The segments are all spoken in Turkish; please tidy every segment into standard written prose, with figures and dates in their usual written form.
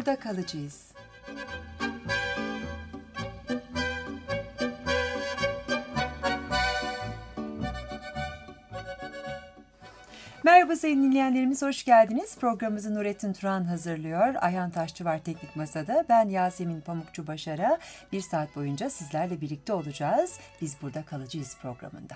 burada kalacağız. Merhaba sayın dinleyenlerimiz, hoş geldiniz. Programımızı Nurettin Turan hazırlıyor. Ayhan Taşçı var teknik masada. Ben Yasemin Pamukçu Başar'a. Bir saat boyunca sizlerle birlikte olacağız. Biz burada kalacağız programında.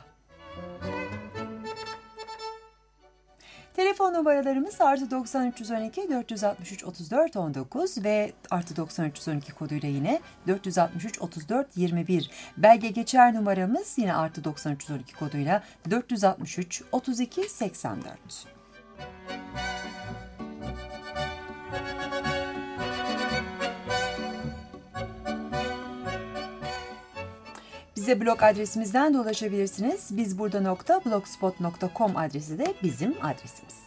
Telefon numaralarımız +90 312 463 34 19 ve +90 312 koduyla yine 463 34 21. Belge geçer numaramız yine +90 312 koduyla 463 32 84. Bize blog adresimizden de ulaşabilirsiniz. bizburda.blogspot.com adresi de bizim adresimiz.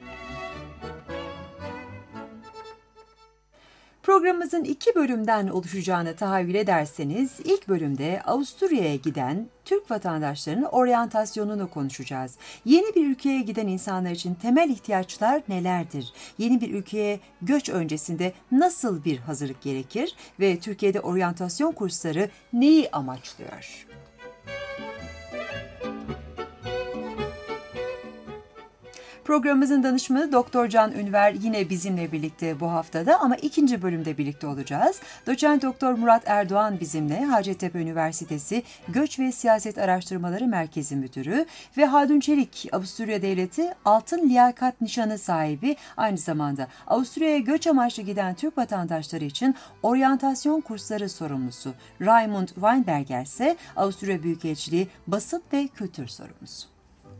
Programımızın 2 bölümden oluşacağını tahayyül ederseniz, ilk bölümde Avusturya'ya giden Türk vatandaşlarının oryantasyonunu konuşacağız. Yeni bir ülkeye giden insanlar için temel ihtiyaçlar nelerdir? Yeni bir ülkeye göç öncesinde nasıl bir hazırlık gerekir? Ve Türkiye'de oryantasyon kursları neyi amaçlıyor? Programımızın danışmanı Doktor Can Ünver yine bizimle birlikte bu haftada ama ikinci bölümde birlikte olacağız. Doçent Doktor Murat Erdoğan bizimle, Hacettepe Üniversitesi Göç ve Siyaset Araştırmaları Merkezi Müdürü ve Haldun Çelik, Avusturya Devleti Altın Liyakat Nişanı sahibi, aynı zamanda Avusturya'ya göç amaçlı giden Türk vatandaşları için oryantasyon kursları sorumlusu. Raimund Weinberger ise Avusturya Büyükelçiliği Basın ve Kültür Sorumlusu.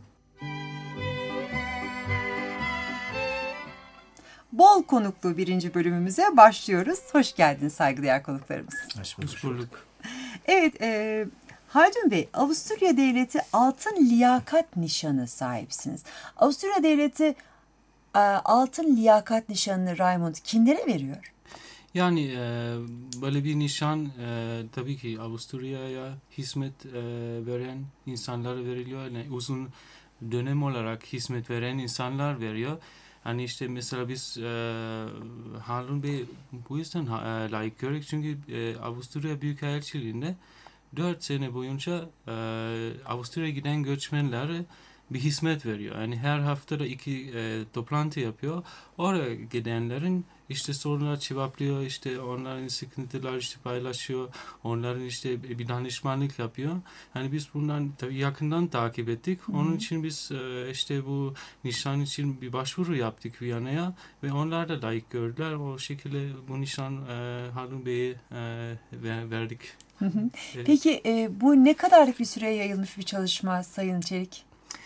Bol konuklu birinci bölümümüze başlıyoruz. Hoş geldiniz saygıdeğer konuklarımız. Hoş bulduk. Evet, Haldun Bey, Avusturya Devleti Altın Liyakat Nişanı sahipsiniz. Avusturya Devleti Altın Liyakat Nişanı'nı Raimund kimlere veriyor? Yani böyle bir nişan tabii ki Avusturya'ya hizmet veren insanlara veriliyor. Yani uzun dönem olarak hizmet veren insanlar veriyor. Hani işte mesela biz Haldun Bey bu yüzden layık görüyoruz. Çünkü Avusturya Büyükelçiliği'nde 4 sene boyunca Avusturya'ya giden göçmenlere bir hizmet veriyor. Yani her haftada 2 toplantı yapıyor. Oraya gidenlerin işte sorunlar cevaplıyor, işte onların sıkıntılar işte paylaşıyor, onların işte bir danışmanlık yapıyor. Yani biz bundan tabii yakından takip ettik. Onun için biz işte bu nişan için bir başvuru yaptık Viyana'ya ve onlar da layık gördüler. O şekilde bu nişan Haldun Bey'e verdik. Peki bu ne kadarlık bir süreye yayılmış bir çalışma Sayın Çelik?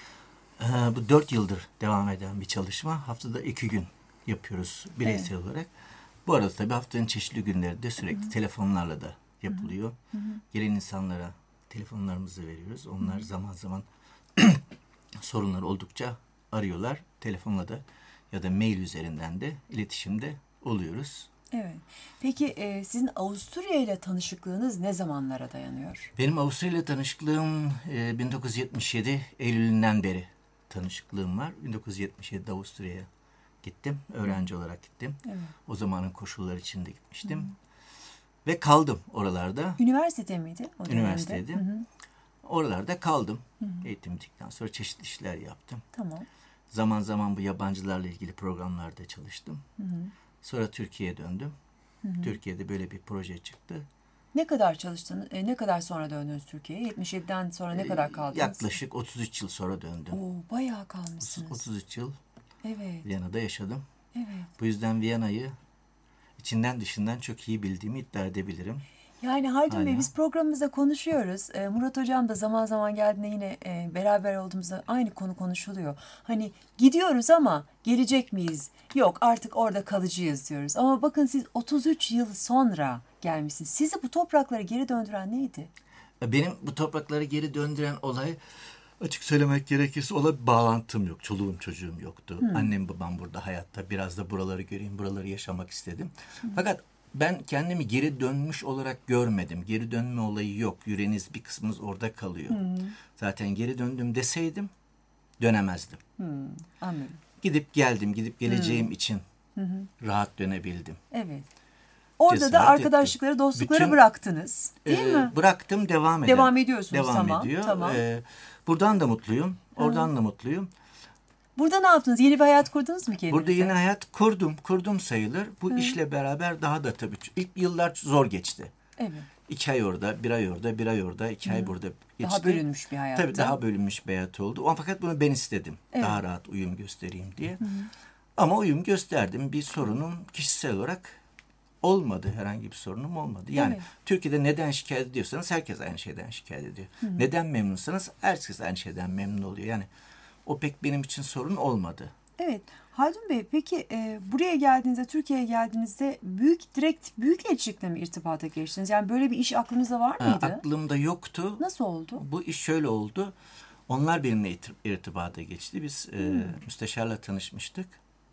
Bu 4 yıldır devam eden bir çalışma. Haftada 2 gün yapıyoruz bireysel olarak. Bu arada tabii haftanın çeşitli günleri de sürekli telefonlarla da yapılıyor. Gelen insanlara telefonlarımızı veriyoruz. Onlar zaman zaman sorunlar oldukça arıyorlar. Telefonla da ya da mail üzerinden de iletişimde oluyoruz. Evet. Peki sizin Avusturya ile tanışıklığınız ne zamanlara dayanıyor? Benim Avusturya ile tanışıklığım 1977 Eylül'ünden beri tanışıklığım var. 1977'de Avusturya'ya gittim. Öğrenci olarak gittim. Evet. O zamanın koşulları içinde gitmiştim. Ve kaldım oralarda. Üniversite miydi? Üniversiteydi. Oralarda kaldım. Eğitim bittikten sonra çeşitli işler yaptım. Tamam. Zaman zaman bu yabancılarla ilgili programlarda çalıştım. Sonra Türkiye'ye döndüm. Türkiye'de böyle bir proje çıktı. Ne kadar çalıştınız? Ne kadar sonra döndünüz Türkiye'ye? 77'den sonra ne kadar kaldınız? Yaklaşık 33 yıl sonra döndüm. Oo, bayağı kalmışsınız. 33 yıl evet. Viyana'da yaşadım. Evet. Bu yüzden Viyana'yı içinden dışından çok iyi bildiğimi iddia edebilirim. Yani Haldun Bey, biz programımızda konuşuyoruz. Murat Hocam da zaman zaman geldiğinde yine beraber olduğumuzda aynı konu konuşuluyor. Hani gidiyoruz ama gelecek miyiz? Yok, artık orada kalacağız diyoruz. Ama bakın siz 33 yıl sonra gelmişsiniz. Sizi bu topraklara geri döndüren neydi? Benim bu topraklara geri döndüren olay, açık söylemek gerekirse, bir bağlantım yok. Çoluğum çocuğum yoktu. Annem babam burada hayatta. Biraz da buraları göreyim, buraları yaşamak istedim. Fakat ben kendimi geri dönmüş olarak görmedim. Geri dönme olayı yok. Yüreğiniz bir kısmınız orada kalıyor. Zaten geri döndüm deseydim dönemezdim. Anladım. Gidip geldim, gidip geleceğim için Rahat dönebildim. Evet. Orada Cesaret da arkadaşlıkları, ettim. dostlukları Bütün- bıraktınız. Değil mi? Bıraktım, devam Devam ediyorsunuz, Devam tamam, ediyor. tamam. Buradan da mutluyum. Oradan da mutluyum. Burada ne yaptınız? Yeni bir hayat kurdunuz mu kendinize? Burada yeni hayat kurdum sayılır. Bu işle beraber daha da tabii ilk yıllar zor geçti. Evet. 2 ay orada, 1 ay orada, 1 ay orada, 2 ay burada geçti. Daha bölünmüş bir hayat. Tabii daha bölünmüş bir hayat oldu. Ama fakat bunu ben istedim. Evet. Daha rahat uyum göstereyim diye. Ama uyum gösterdim. Bir sorunum kişisel olarak olmadı. Herhangi bir sorunum olmadı. Yani Evet. Türkiye'de neden şikayet ediyorsanız herkes aynı şeyden şikayet ediyor. Neden memnunsanız herkes aynı şeyden memnun oluyor. Yani o pek benim için sorun olmadı. Evet. Haldun Bey, peki buraya geldiğinizde, Türkiye'ye geldiğinizde direkt büyük elçilikle mi irtibata geçtiniz? Yani böyle bir iş aklınızda var mıydı? Aklımda yoktu. Nasıl oldu? Bu iş şöyle oldu. Onlar benimle irtibata geçti. Biz müsteşarla tanışmıştık.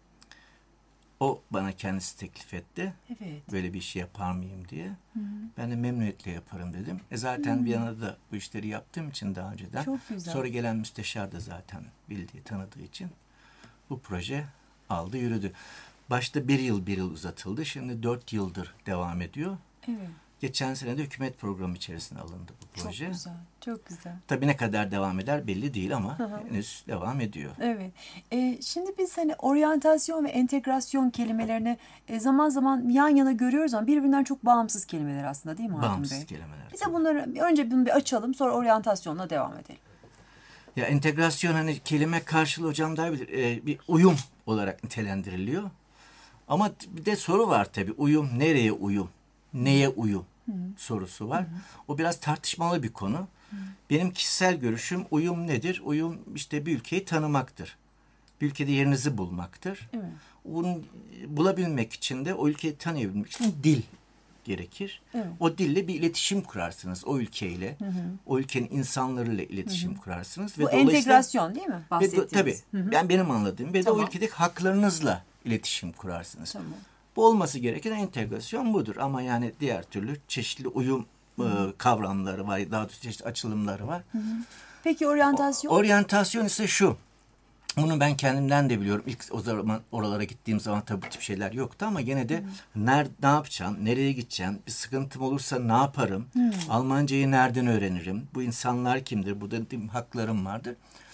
O bana kendisi teklif etti. Evet. Böyle bir işi yapar mıyım diye. Ben de memnuniyetle yaparım dedim. Zaten Viyana'da bu işleri yaptığım için daha önceden. Çok güzel. Sonra gelen müsteşar da zaten bildiği, tanıdığı için bu proje aldı, yürüdü. Başta bir yıl uzatıldı. Şimdi 4 yıldır devam ediyor. Evet. Geçen sene de hükümet programı içerisine alındı bu proje. Çok güzel. Çok güzel. Tabii ne kadar devam eder belli değil ama henüz devam ediyor. Evet. Şimdi biz hani oryantasyon ve entegrasyon kelimelerini zaman zaman yan yana görüyoruz ama birbirinden çok bağımsız kelimeler aslında, değil mi Haldun Bey? Bağımsız kelimeler. Bize bunları önce bunu bir açalım, sonra oryantasyonla devam edelim. Ya entegrasyon hani kelime karşılığı hocam daha bilir. Bir uyum olarak nitelendiriliyor. Ama bir de soru var tabii. Uyum, nereye uyum? Neye uyum? Sorusu var. O biraz tartışmalı bir konu. Benim kişisel görüşüm uyum nedir? Uyum işte bir ülkeyi tanımaktır. Bir ülkede yerinizi bulmaktır. Evet. Bunu bulabilmek için de o ülkeyi tanıyabilmek için dil gerekir. Evet. O dille bir iletişim kurarsınız o ülkeyle. O ülkenin insanlarıyla iletişim kurarsınız. Bu dolayısıyla- entegrasyon değil mi? Bahsettiğiniz. Tabii. Ben benim anladığım ve de Tamam. o ülkedeki haklarınızla iletişim kurarsınız. Tamam. Bu olması gereken entegrasyon budur. Ama yani diğer türlü çeşitli uyum kavramları var. Daha doğrusu çeşitli açılımları var. Peki oryantasyon? Oryantasyon ise şu. Bunu ben kendimden de biliyorum. İlk o zaman oralara gittiğim zaman tabii bu tip şeyler yoktu ama gene de ne yapacağım, nereye gideceğim, bir sıkıntım olursa ne yaparım, Almancayı nereden öğrenirim, bu insanlar kimdir, burada haklarım vardır.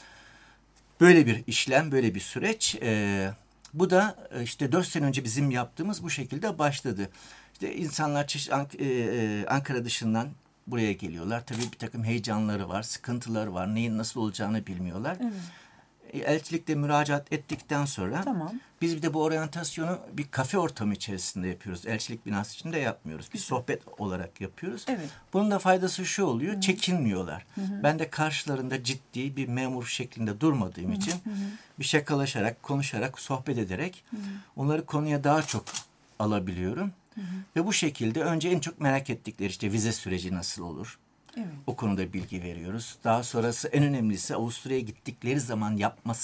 Böyle bir işlem, böyle bir süreç. Bu da işte 4 sene önce bizim yaptığımız bu şekilde başladı. İşte insanlar Ankara dışından buraya geliyorlar. Tabii bir takım heyecanları var, sıkıntıları var. Neyin nasıl olacağını bilmiyorlar. Evet. Elçilikte müracaat ettikten sonra Tamam. biz bir de bu oryantasyonu bir kafe ortamı içerisinde yapıyoruz. Elçilik binası içinde yapmıyoruz. Bir sohbet olarak yapıyoruz. Evet. Bunun da faydası şu oluyor. Çekinmiyorlar. Ben de karşılarında ciddi bir memur şeklinde durmadığım için bir şakalaşarak, konuşarak, sohbet ederek onları konuya daha çok alabiliyorum. Ve bu şekilde önce en çok merak ettikleri işte vize süreci nasıl olur? Evet. O konuda bilgi veriyoruz. Daha sonrası en önemlisi Avusturya'ya gittikleri zaman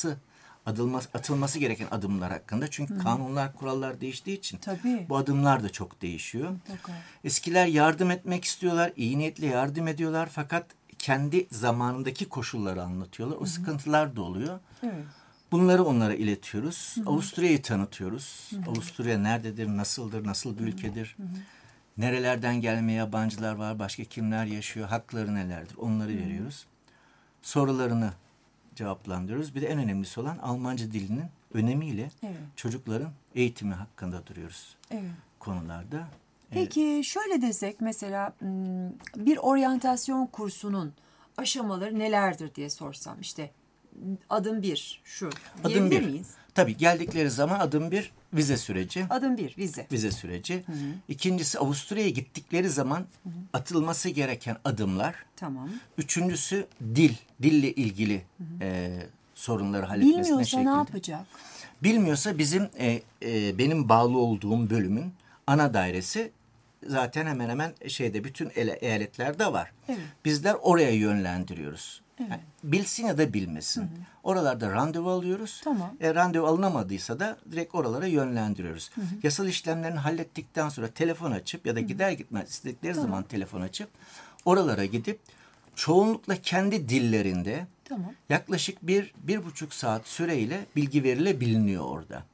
atılması gereken adımlar hakkında. Çünkü kanunlar, kurallar değiştiği için Tabii. bu adımlar da çok değişiyor. Mutlaka. Eskiler yardım etmek istiyorlar, iyi niyetle yardım ediyorlar fakat kendi zamanındaki koşulları anlatıyorlar. O sıkıntılar da oluyor. Evet. Bunları onlara iletiyoruz. Avusturya'yı tanıtıyoruz. Avusturya nerededir, nasıldır, nasıl bir ülkedir? Nerelerden gelme yabancılar var, başka kimler yaşıyor, hakları nelerdir onları veriyoruz. Sorularını cevaplandırıyoruz. Bir de en önemlisi olan Almanca dilinin önemiyle Evet. çocukların eğitimi hakkında duruyoruz Evet. konularda. Peki şöyle desek mesela bir oryantasyon kursunun aşamaları nelerdir diye sorsam, işte adım 1 şu Adım diyebilir 1. miyiz? Tabii geldikleri zaman adım 1 vize süreci. Adım 1 vize. Vize süreci. İkincisi Avusturya'ya gittikleri zaman atılması gereken adımlar. Tamam. Üçüncüsü dille ilgili sorunları halletmesine Bilmiyorsa şekilde. ne yapacak? Bilmiyorsa benim bağlı olduğum bölümün ana dairesi zaten hemen hemen bütün eyaletlerde var. Evet. Bizler oraya yönlendiriyoruz. Evet. Yani bilsin ya da bilmesin. Oralarda randevu alıyoruz. Tamam. Randevu alınamadıysa da direkt oralara yönlendiriyoruz. Yasal işlemlerini hallettikten sonra telefon açıp ya da gider gitmez istedikleri zaman telefon açıp oralara gidip çoğunlukla kendi dillerinde Tamam. yaklaşık 1-1,5 saat süreyle bilgi verilebiliniyor orada.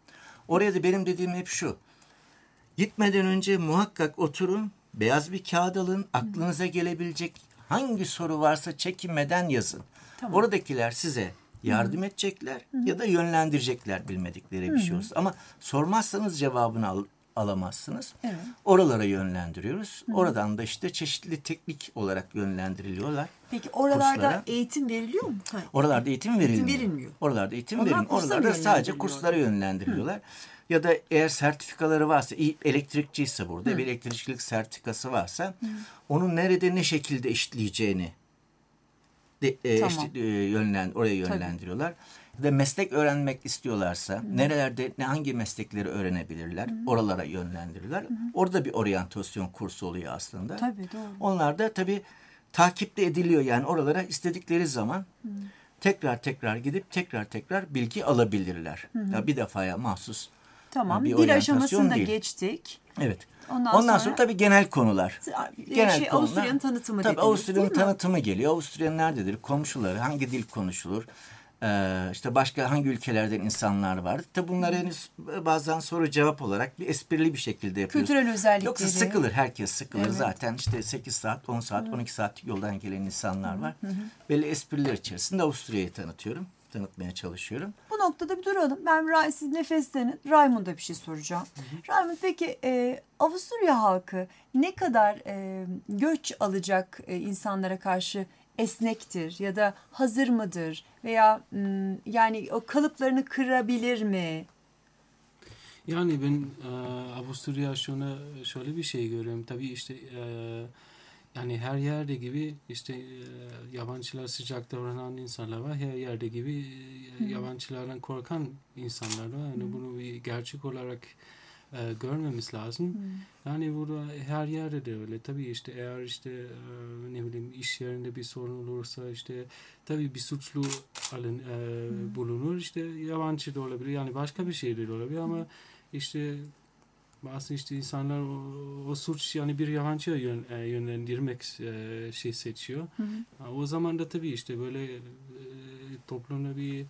Oraya da benim dediğim hep şu. Gitmeden önce muhakkak oturun, beyaz bir kağıt alın, aklınıza gelebilecek hangi soru varsa çekinmeden yazın. Tamam. Oradakiler size yardım edecekler ya da yönlendirecekler bilmedikleri bir şey olursa. Ama sormazsanız cevabını alamazsınız. Evet. Oralara yönlendiriyoruz. Oradan da işte çeşitli teknik olarak yönlendiriliyorlar. Peki oralarda kurslara. Eğitim veriliyor mu? Oralarda eğitim verilmiyor. verilmiyor. Oralarda eğitim Onlar verilmiyor. kurslara Oralarda sadece yönlendiriliyorlar. kurslara yönlendiriliyorlar. Ya da eğer sertifikaları varsa, elektrikçiyse burada bir elektrikçilik sertifikası varsa onun nerede ne şekilde işleyeceğini Tamam. oraya yönlendiriyorlar. Ve meslek öğrenmek istiyorlarsa nerelerde hangi meslekleri öğrenebilirler oralara yönlendiriyorlar. Orada bir oryantasyon kursu oluyor aslında. Tabii doğru. Onlar da tabii takipte ediliyor, yani oralara istedikleri zaman tekrar gidip tekrar bilgi alabilirler. Ya bir defaya mahsus. Tamam. Bir Dil oryantasyon aşamasını da değil. geçtik. Evet. Ondan Ondan sonra sonra tabii genel konular. Konular. Avusturya'nın tanıtımı Tabii dediniz, Avusturya'nın değil mi? tanıtımı geliyor. Avusturya nerededir? Komşuları, hangi dil konuşulur? İşte başka hangi ülkelerden insanlar var? Tabii bunları henüz bazen soru cevap olarak bir esprili bir şekilde yapıyoruz. Kültürel özellikleri. Yoksa sıkılır, herkes sıkılır. Evet. Zaten işte 8 saat, 10 saat, 12 saatlik yoldan gelen insanlar var. Belli espriler içerisinde Avusturya'yı tanıtmaya çalışıyorum. Bu noktada bir duralım. Siz nefeslenin. Raymond'a bir şey soracağım. Raymond, peki Avusturya halkı ne kadar göç alacak insanlara karşı esnektir ya da hazır mıdır? Veya yani o kalıplarını kırabilir mi? Yani ben Avusturya şöyle bir şey görüyorum. Tabii işte yani her yerde gibi işte yabancılar sıcak davranan insanlar var. Her yerde gibi yabancılardan korkan insanlar var. Yani bunu bir gerçek olarak görmemiz lazım. Yani burada her yerde de öyle. Tabii işte eğer işte ne bileyim iş yerinde bir sorun olursa işte tabii bir suçlu bulunur. İşte yabancı da olabilir. Yani başka bir şey de olabilir ama işte bazı işte insanlar o suç yani bir yabancıya yönlendirmek seçiyor. O zaman da tabii işte böyle toplumda bir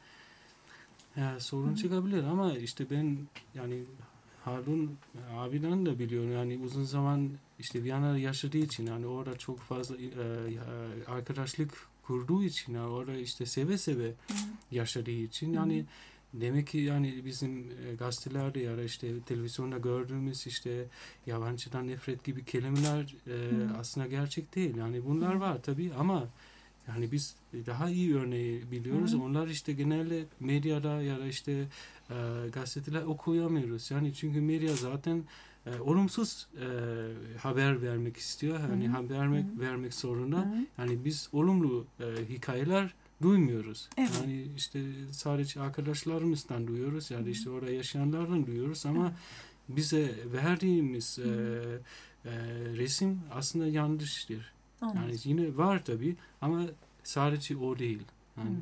sorun çıkabilir ama işte ben yani Harun abiden de biliyorum yani uzun zaman işte Viyana'da yaşadığı için yani orada çok fazla arkadaşlık kurduğu için yani orada işte seve yaşadığı için yani demek ki yani bizim gazetelerde ya da işte televizyonda gördüğümüz işte yabancıdan nefret gibi kelimeler aslında gerçek değil. Yani bunlar var tabii ama yani biz daha iyi örneği biliyoruz. Onlar işte genelde medyada ya da işte gazeteler okuyamıyoruz. Yani çünkü medya zaten olumsuz haber vermek istiyor. Yani haber vermek zorunda. Yani biz olumlu hikayeler duymuyoruz. Evet. Yani işte sadece arkadaşlarımızdan duyuyoruz ya da işte orada yaşayanlardan duyuyoruz ama bize verdiğimiz resim aslında yanlıştır. Anladım. Yani yine var tabii ama sadece o değil. Yani.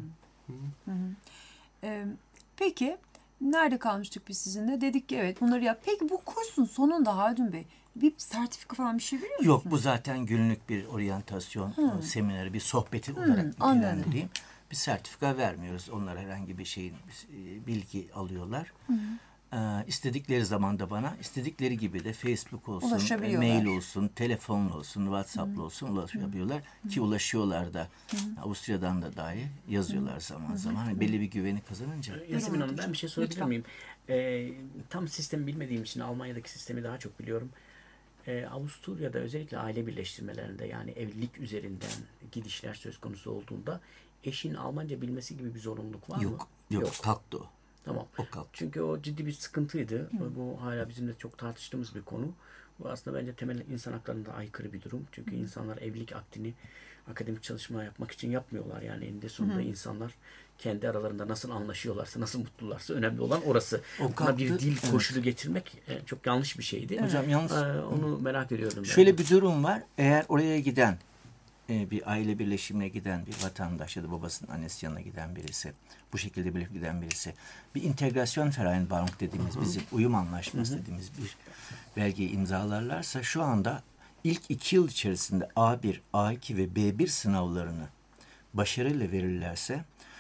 Peki nerede kalmıştık biz sizinle? Dedik ki evet bunları yap. Peki bu kursun sonunda Haldun Bey bir sertifika falan bir şey veriyor musunuz? Yok, bu zaten günlük bir oryantasyon semineri, bir sohbeti olarak nitelendireyim. Bir sertifika vermiyoruz. Onlar herhangi bir şeyin bilgi alıyorlar. İstedikleri zaman da bana istedikleri gibi de Facebook olsun, mail olsun, telefonla olsun, WhatsApp'la olsun ulaşabiliyorlar. Ki ulaşıyorlar da Avusturya'dan da dahi yazıyorlar zaman zaman. Hani belli bir güveni kazanınca. Yasemin Hanım, ben bir şey sorabilir miyim? Tam sistemi bilmediğim için Almanya'daki sistemi daha çok biliyorum. Avusturya'da özellikle aile birleştirmelerinde yani evlilik üzerinden gidişler söz konusu olduğunda eşin Almanca bilmesi gibi bir zorunluluk var mı? Yok. Kalktı o. Tamam. Çünkü o ciddi bir sıkıntıydı. Bu hala bizim de çok tartıştığımız bir konu. Bu aslında bence temel insan haklarına aykırı bir durum. Çünkü insanlar evlilik akdini akademik çalışma yapmak için yapmıyorlar. Yani eninde sonunda insanlar kendi aralarında nasıl anlaşıyorlarsa, nasıl mutlularsa önemli olan orası. Ona bir dil koşulu getirmek çok yanlış bir şeydi. Hocam yalnız onu merak ediyordum. Şöyle bir durum var. Eğer oraya giden bir aile birleşimine giden bir vatandaş ya da babasının annesinin yanına giden birisi, bu şekilde birlikte giden birisi, bir integrasyon Vereinbarung dediğimiz, bizim uyum anlaşması dediğimiz bir belgeyi imzalarlarsa şu anda ilk 2 yıl içerisinde A1, A2 ve B1 sınavlarını başarıyla verirlerse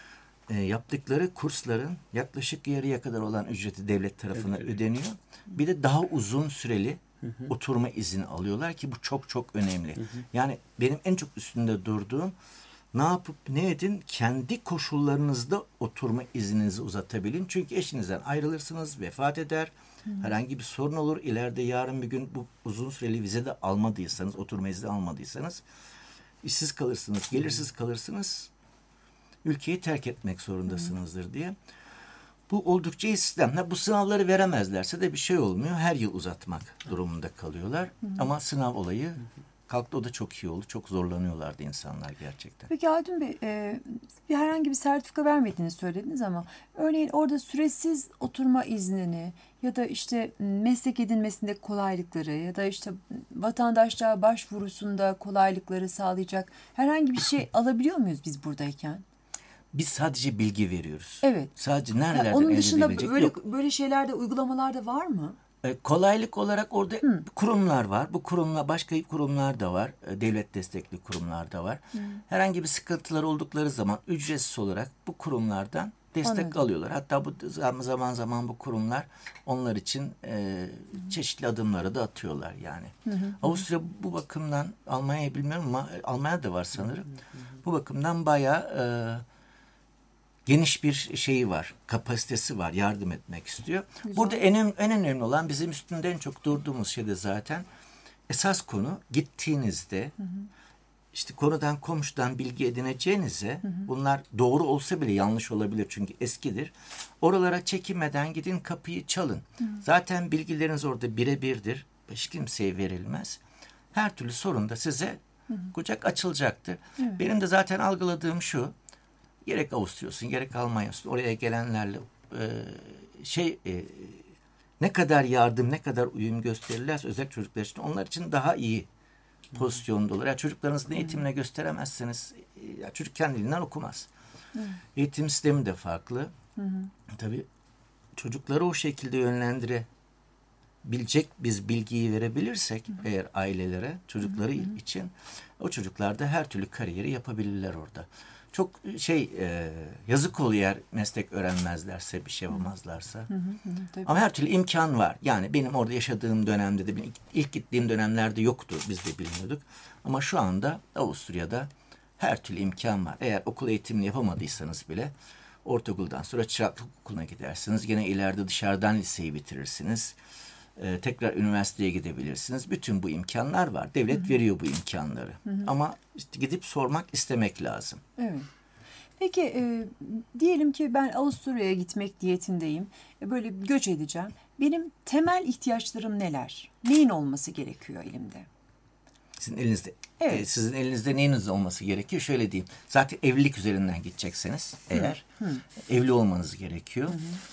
yaptıkları kursların yaklaşık yarıya kadar olan ücreti devlet tarafından ödeniyor. Bir de daha uzun süreli oturma izni alıyorlar ki bu çok çok önemli. Yani benim en çok üstünde durduğum, ne yapıp ne edin kendi koşullarınızda oturma izninizi uzatabilin. Çünkü eşinizden ayrılırsınız, vefat eder, herhangi bir sorun olur. İleride yarın bir gün bu uzun süreli vize de almadıysanız, oturma izni almadıysanız işsiz kalırsınız, gelirsiz kalırsınız, ülkeyi terk etmek zorundasınızdır diye. Bu oldukça iyi sistem. Bu sınavları veremezlerse de bir şey olmuyor. Her yıl uzatmak durumunda kalıyorlar. Ama sınav olayı kalktı, o da çok iyi oldu. Çok zorlanıyorlardı insanlar gerçekten. Peki Haldun Bey, bir herhangi bir sertifika vermediğini söylediniz ama örneğin orada süresiz oturma iznini ya da işte meslek edinmesinde kolaylıkları ya da işte vatandaşlığa başvurusunda kolaylıkları sağlayacak herhangi bir şey alabiliyor muyuz biz buradayken? Biz sadece bilgi veriyoruz. Evet. Sadece nerelerden Onun elde dışında edebilecek? böyle şeylerde, uygulamalarda var mı? Kolaylık olarak orada kurumlar var. Bu kurumlar, başka kurumlar da var. Devlet destekli kurumlar da var. Herhangi bir sıkıntılar oldukları zaman ücretsiz olarak bu kurumlardan destek alıyorlar. Hatta bu zaman zaman bu kurumlar onlar için çeşitli adımları da atıyorlar yani. Avusturya bu bakımdan, Almanya'yı bilmiyorum ama Almanya'da var sanırım. Bu bakımdan bayağı geniş bir şeyi var, kapasitesi var, yardım etmek istiyor. Güzel. Burada en önemli olan, bizim üstünde en çok durduğumuz şey de zaten esas konu, gittiğinizde işte konudan, komşudan bilgi edineceğinize, bunlar doğru olsa bile yanlış olabilir çünkü eskidir. Oralara çekinmeden gidin, kapıyı çalın. Zaten bilgileriniz orada birebirdir, hiç kimseye verilmez. Her türlü sorunda size kucak açılacaktır. Benim de zaten algıladığım şu: gerek Avusturya'sın, gerek Almanya'sın, oraya gelenlerle ne kadar yardım, ne kadar uyum gösterirlerse özellikle çocuklar için, onlar için daha iyi pozisyonda olur. Yani çocuklarınızın eğitimine gösteremezseniz, çocuk kendiliğinden okumaz. Eğitim sistemi de farklı. Tabii çocukları o şekilde yönlendirebilecek biz bilgiyi verebilirsek eğer ailelere, çocukları için, o çocuklar da her türlü kariyeri yapabilirler orada. Çok yazık oluyor eğer meslek öğrenmezlerse, bir şey yapamazlarsa. Ama her türlü imkan var. Yani benim orada yaşadığım dönemde de, ilk gittiğim dönemlerde yoktu. Biz de bilmiyorduk. Ama şu anda Avusturya'da her türlü imkan var. Eğer okul eğitimini yapamadıysanız bile ortaokuldan sonra çıraklık okuluna gidersiniz. Gene ileride dışarıdan liseyi bitirirsiniz. Tekrar üniversiteye gidebilirsiniz. Bütün bu imkanlar var. Devlet veriyor bu imkanları. Ama işte gidip sormak, istemek lazım. Evet. Peki diyelim ki ben Avusturya'ya gitmek niyetindeyim. Böyle göç edeceğim. Benim temel ihtiyaçlarım neler? Neyin olması gerekiyor elimde? Sizin elinizde. Evet. Sizin elinizde neyiniz olması gerekiyor? Şöyle diyeyim. Zaten evlilik üzerinden gidecekseniz eğer evli olmanız gerekiyor.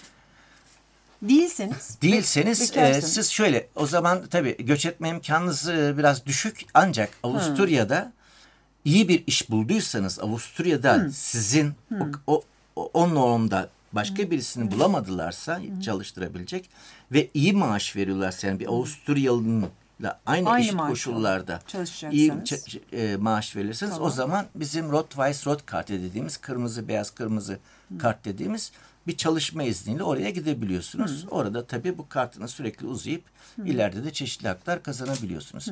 Değilseniz siz şöyle, o zaman tabii göç etme imkanınız biraz düşük, ancak Avusturya'da iyi bir iş bulduysanız, Avusturya'da sizin o normda başka birisini bulamadılarsa çalıştırabilecek ve iyi maaş veriyorlarsa, yani bir Avusturyalı'nınla aynı eşit koşullarda iyi maaş verirseniz, o zaman bizim Rot-Weiß-Rot kartı dediğimiz, kırmızı beyaz kırmızı kart dediğimiz bir çalışma izniyle oraya gidebiliyorsunuz. Orada tabii bu kartınız sürekli uzayıp ileride de çeşitli haklar kazanabiliyorsunuz.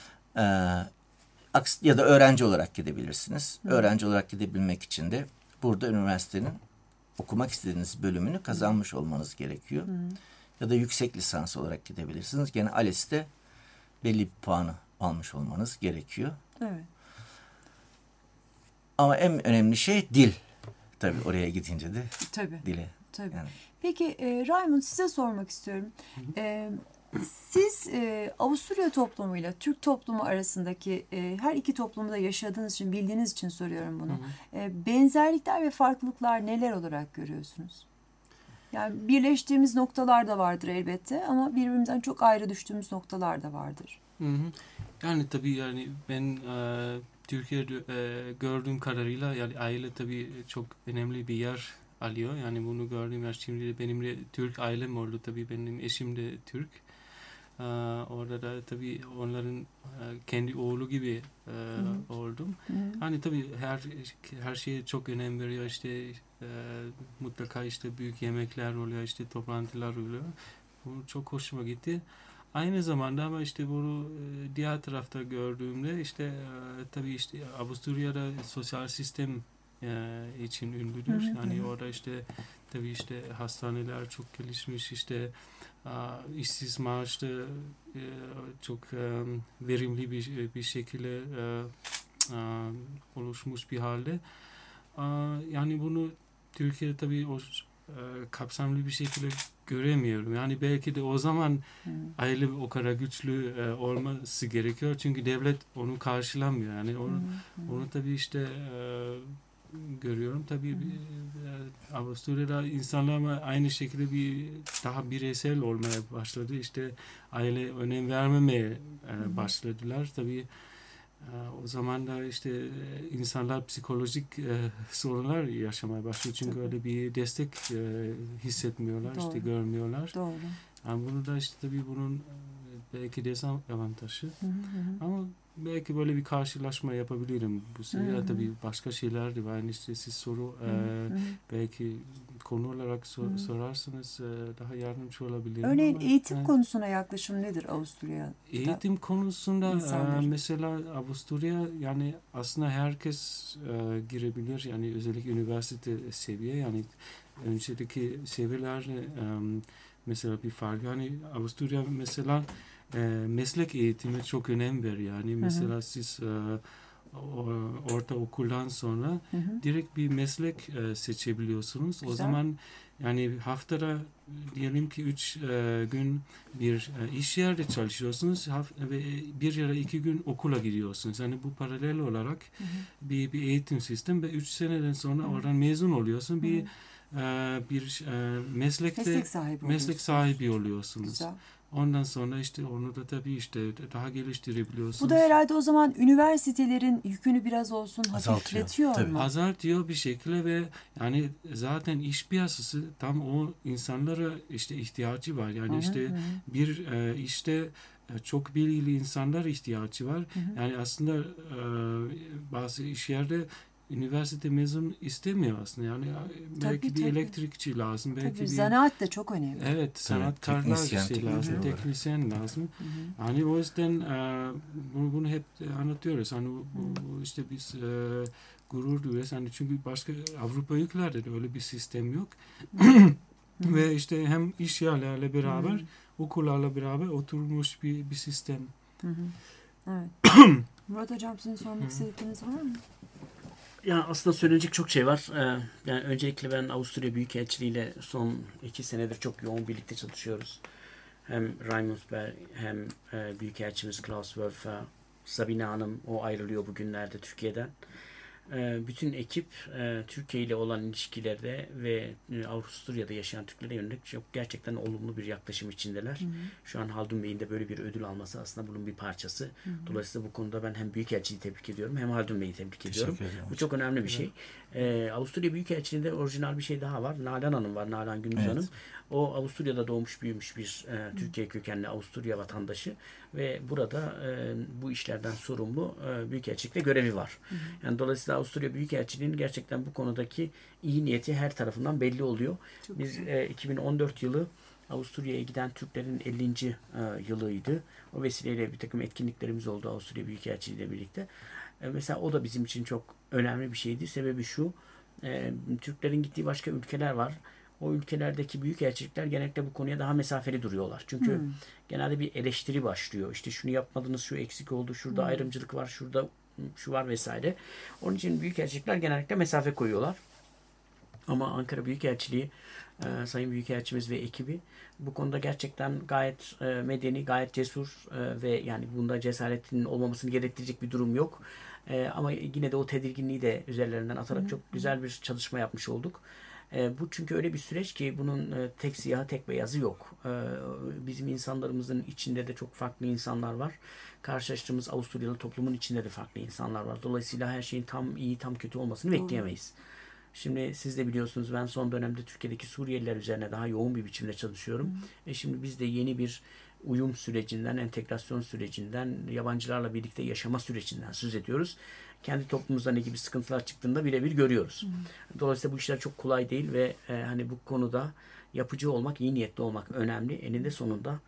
Ya da öğrenci olarak gidebilirsiniz. Öğrenci olarak gidebilmek için de burada üniversitenin okumak istediğiniz bölümünü kazanmış olmanız gerekiyor. Ya da yüksek lisans olarak gidebilirsiniz. Gene ALES'te belli bir puanı almış olmanız gerekiyor. Evet. Ama en önemli şey dil. Tabii oraya gidince de dile. Tabii. Yani. Peki Raymond, size sormak istiyorum. Siz Avusturya toplumuyla Türk toplumu arasındaki her iki toplumda yaşadığınız için, bildiğiniz için soruyorum bunu. Benzerlikler ve farklılıklar neler olarak görüyorsunuz? Yani birleştiğimiz noktalar da vardır elbette ama birbirimizden çok ayrı düştüğümüz noktalar da vardır. Yani tabii, yani ben Türkiye'de gördüğüm kadarıyla, yani aile tabii çok önemli bir yer alıyor. Yani bunu gördüm. Yani şimdi de benim de Türk ailem oldu. Tabii benim eşim de Türk. Orada da tabii onların kendi oğlu gibi oldum. Hani tabii her şeye çok önem veriyor. İşte mutlaka işte büyük yemekler oluyor, işte toplantılar oluyor. Bu çok hoşuma gitti. Aynı zamanda ama işte bunu diğer tarafta gördüğümde işte tabii işte Avusturya'da sosyal sistem için ünlüdür. Yani orada işte tabii işte hastaneler çok gelişmiş, işte işsiz maaşlı çok verimli bir şekilde oluşmuş bir halde. Yani bunu Türkiye'de tabii o kapsamlı bir şekilde göremiyorum. Yani belki de o zaman aile o kadar güçlü olması gerekiyor. Çünkü devlet onu karşılamıyor. Yani onu tabii işte görüyorum. Tabii Avusturya'da insanlar ama aynı şekilde daha bireysel olmaya başladı. İşte aile önem vermemeye başladılar. Tabii o zaman da işte insanlar psikolojik sorunlar yaşamaya başlıyor. Çünkü öyle bir destek hissetmiyorlar, Doğru. işte görmüyorlar. Doğru. Yani bunu da işte tabii bunun belki dezavantajı. Ama belki böyle bir karşılaşma yapabilirim bu sefer. Tabii başka şeyler de var. Yani işte siz soru belki konu olarak sorarsanız daha yardımcı olabilirim. Örneğin ama, eğitim konusuna yaklaşım nedir Avusturya'da? Eğitim konusunda İnsanlar. mesela Avusturya yani aslında herkes girebilir. Yani özellikle üniversite seviye, yani önceki seviyelerde mesela bir fark. Yani Avusturya mesela meslek eğitimi çok önem veriyor. Yani mesela siz ortaokuldan sonra direkt bir meslek seçebiliyorsunuz. Güzel. O zaman yani haftada diyelim ki 3 gün bir iş yerde çalışıyorsunuz ve 1 ya da 2 gün okula gidiyorsunuz. Yani bu paralel olarak bir eğitim sistemi ve 3 seneden sonra oradan mezun oluyorsun. Bir meslekte meslek sahibi oluyorsunuz. Güzel. Ondan sonra işte onu da tabii işte daha geliştirebiliyorsunuz. Bu da herhalde o zaman üniversitelerin yükünü biraz olsun Azaltıyor. hafifletiyor Tabii. mu? Azaltıyor bir şekilde ve yani zaten iş piyasası tam o insanlara işte ihtiyacı var. Yani işte bir işte çok bilgili insanlar ihtiyacı var. Yani aslında bazı iş yerde üniversite mezun istemiyor aslında. Yani belki bir elektrikçi lazım. Belki Tabii, bir zanaat da çok önemli. evet, sanatkarlar lazım, teknisyen lazım. Yani o yüzden bunu hep anlatıyoruz. Hani bu işte biz gurur duyuyoruz. Yani çünkü başka Avrupa ülkelerde de öyle bir sistem yok. Ve işte hem iş yerlerle beraber, okullarla beraber oturmuş bir sistem. Evet. Murat Hocam, sizin sormak istedikleriniz var mı? Ya aslında söyleyecek çok şey var. Yani öncelikle ben Avusturya Büyükelçiliği ile son 2 senedir çok yoğun birlikte çalışıyoruz. Hem Raimund Bey hem Büyükelçimiz Klaus Wölfer, Sabine Hanım, o ayrılıyor bugünlerde Türkiye'den. Bütün ekip Türkiye ile olan ilişkilerde ve Avusturya'da yaşayan Türklere yönelik çok gerçekten olumlu bir yaklaşım içindeler. Şu an Haldun Bey'in de böyle bir ödül alması aslında bunun bir parçası. Dolayısıyla bu konuda ben hem Büyükelçiliği tebrik ediyorum hem Haldun Bey'i tebrik ediyorum. Bu çok önemli bir şey. Avusturya Büyükelçiliği'nde orijinal bir şey daha var. Nalan Hanım var, Nalan Gündüz Hanım. O Avusturya'da doğmuş büyümüş bir Türkiye kökenli Avusturya vatandaşı ve burada bu işlerden sorumlu Büyükelçilikte görevi var. Yani dolayısıyla Avusturya Büyükelçiliği'nin gerçekten bu konudaki iyi niyeti her tarafından belli oluyor. Biz 2014 yılı Avusturya'ya giden Türklerin 50. yılıydı. O vesileyle bir takım etkinliklerimiz oldu Avusturya Büyükelçiliği ile birlikte. Mesela o da bizim için çok önemli bir şeydi. Sebebi şu, Türklerin gittiği başka ülkeler var. O ülkelerdeki büyükelçilikler genellikle bu konuya daha mesafeli duruyorlar. Çünkü genelde bir eleştiri başlıyor. İşte şunu yapmadınız, şu eksik oldu, şurada ayrımcılık var, şurada şu var vesaire. Onun için büyükelçilikler genellikle mesafe koyuyorlar. Ama Ankara Büyükelçiliği, Sayın Büyükelçimiz ve ekibi bu konuda gerçekten gayet medeni, gayet cesur ve yani bunda cesaretinin olmamasını gerektirecek bir durum yok. Ama yine de o tedirginliği de üzerlerinden atarak çok güzel bir çalışma yapmış olduk. Bu çünkü öyle bir süreç ki bunun tek siyahı tek beyazı yok. Bizim insanlarımızın içinde de çok farklı insanlar var. Karşılaştığımız Avusturyalı toplumun içinde de farklı insanlar var. Dolayısıyla her şeyin tam iyi, tam kötü olmasını bekleyemeyiz. Şimdi siz de biliyorsunuz, ben son dönemde Türkiye'deki Suriyeliler üzerine daha yoğun bir biçimde çalışıyorum. Şimdi biz de yeni bir uyum sürecinden, entegrasyon sürecinden, yabancılarla birlikte yaşama sürecinden söz ediyoruz. Kendi toplumumuzda ne gibi sıkıntılar çıktığında birebir görüyoruz. Dolayısıyla bu işler çok kolay değil ve hani bu konuda yapıcı olmak, iyi niyetli olmak önemli. Eninde sonunda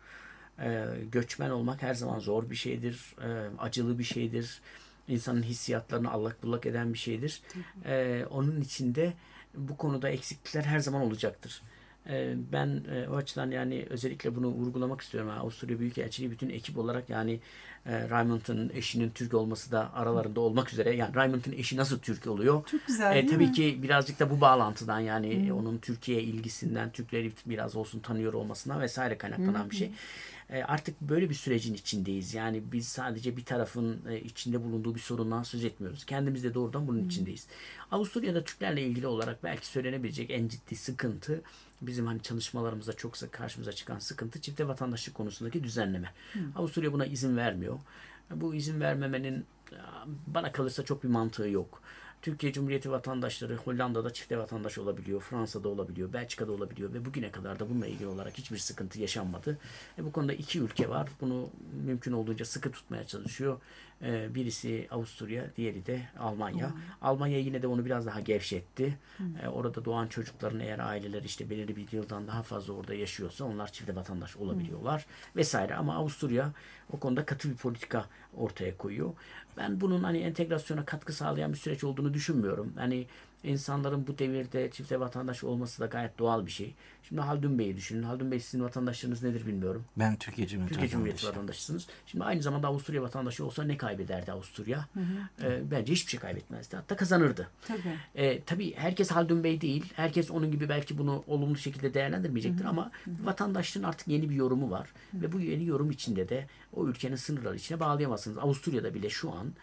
göçmen olmak her zaman zor bir şeydir, acılı bir şeydir. İnsanın hissiyatlarını allak bullak eden bir şeydir. Onun içinde bu konuda eksiklikler her zaman olacaktır. Ben o açıdan yani özellikle bunu vurgulamak istiyorum. Avusturya Büyükelçiliği bütün ekip olarak yani Raymond'un eşinin Türk olması da aralarında olmak üzere. Yani Raymond'un eşi nasıl Türk oluyor? Çok güzel değil tabii mi? ki birazcık da bu bağlantıdan yani onun Türkiye ilgisinden, Türkleri biraz olsun tanıyor olmasından vesaire kaynaklanan bir şey. Artık böyle bir sürecin içindeyiz. Yani biz sadece bir tarafın içinde bulunduğu bir sorundan söz etmiyoruz. Kendimiz de doğrudan bunun içindeyiz. Avusturya'da Türklerle ilgili olarak belki söylenebilecek en ciddi sıkıntı, bizim hani çalışmalarımızda çok sık karşımıza çıkan sıkıntı, çifte vatandaşlık konusundaki düzenleme. Avusturya buna izin vermiyor. Bu izin vermemenin bana kalırsa çok bir mantığı yok. Türkiye Cumhuriyeti vatandaşları Hollanda'da çifte vatandaş olabiliyor, Fransa'da olabiliyor, Belçika'da olabiliyor ve bugüne kadar da bununla ilgili olarak hiçbir sıkıntı yaşanmadı. Bu konuda iki ülke var. Bunu mümkün olduğunca sıkı tutmaya çalışıyor. Birisi Avusturya, diğeri de Almanya. Almanya yine de onu biraz daha gevşetti. Orada doğan çocukların eğer aileler işte belirli bir yıldan daha fazla orada yaşıyorsa onlar çifte vatandaş olabiliyorlar vesaire. Ama Avusturya o konuda katı bir politika ortaya koyuyor. Ben bunun hani entegrasyona katkı sağlayan bir süreç olduğunu düşünmüyorum. Hani insanların bu devirde çifte vatandaş olması da gayet doğal bir şey. Şimdi Haldun Bey'i düşünün. Haldun Bey sizin vatandaşlarınız nedir bilmiyorum. Ben Türkiye Cumhuriyeti vatandaşısınız. Şimdi aynı zamanda Avusturya vatandaşı olsa ne kaybederdi Avusturya? Bence hiçbir şey kaybetmezdi. Hatta kazanırdı. Tabii herkes Haldun Bey değil. Herkes onun gibi belki bunu olumlu şekilde değerlendirmeyecektir ama vatandaşlığın artık yeni bir yorumu var. Ve bu yeni yorum içinde de o ülkenin sınırları içine bağlayamazsınız. Avusturya'da bile şu an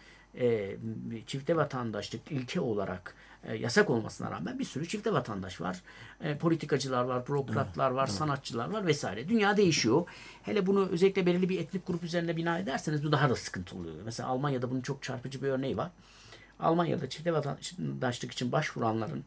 çifte vatandaşlık ilke olarak yasak olmasına rağmen bir sürü çifte vatandaş var. Politikacılar var, bürokratlar var, sanatçılar var vesaire. Dünya değişiyor. Hele bunu özellikle belirli bir etnik grup üzerine bina ederseniz bu daha da sıkıntı oluyor. Mesela Almanya'da bunun çok çarpıcı bir örneği var. Almanya'da çifte vatandaşlık için başvuranların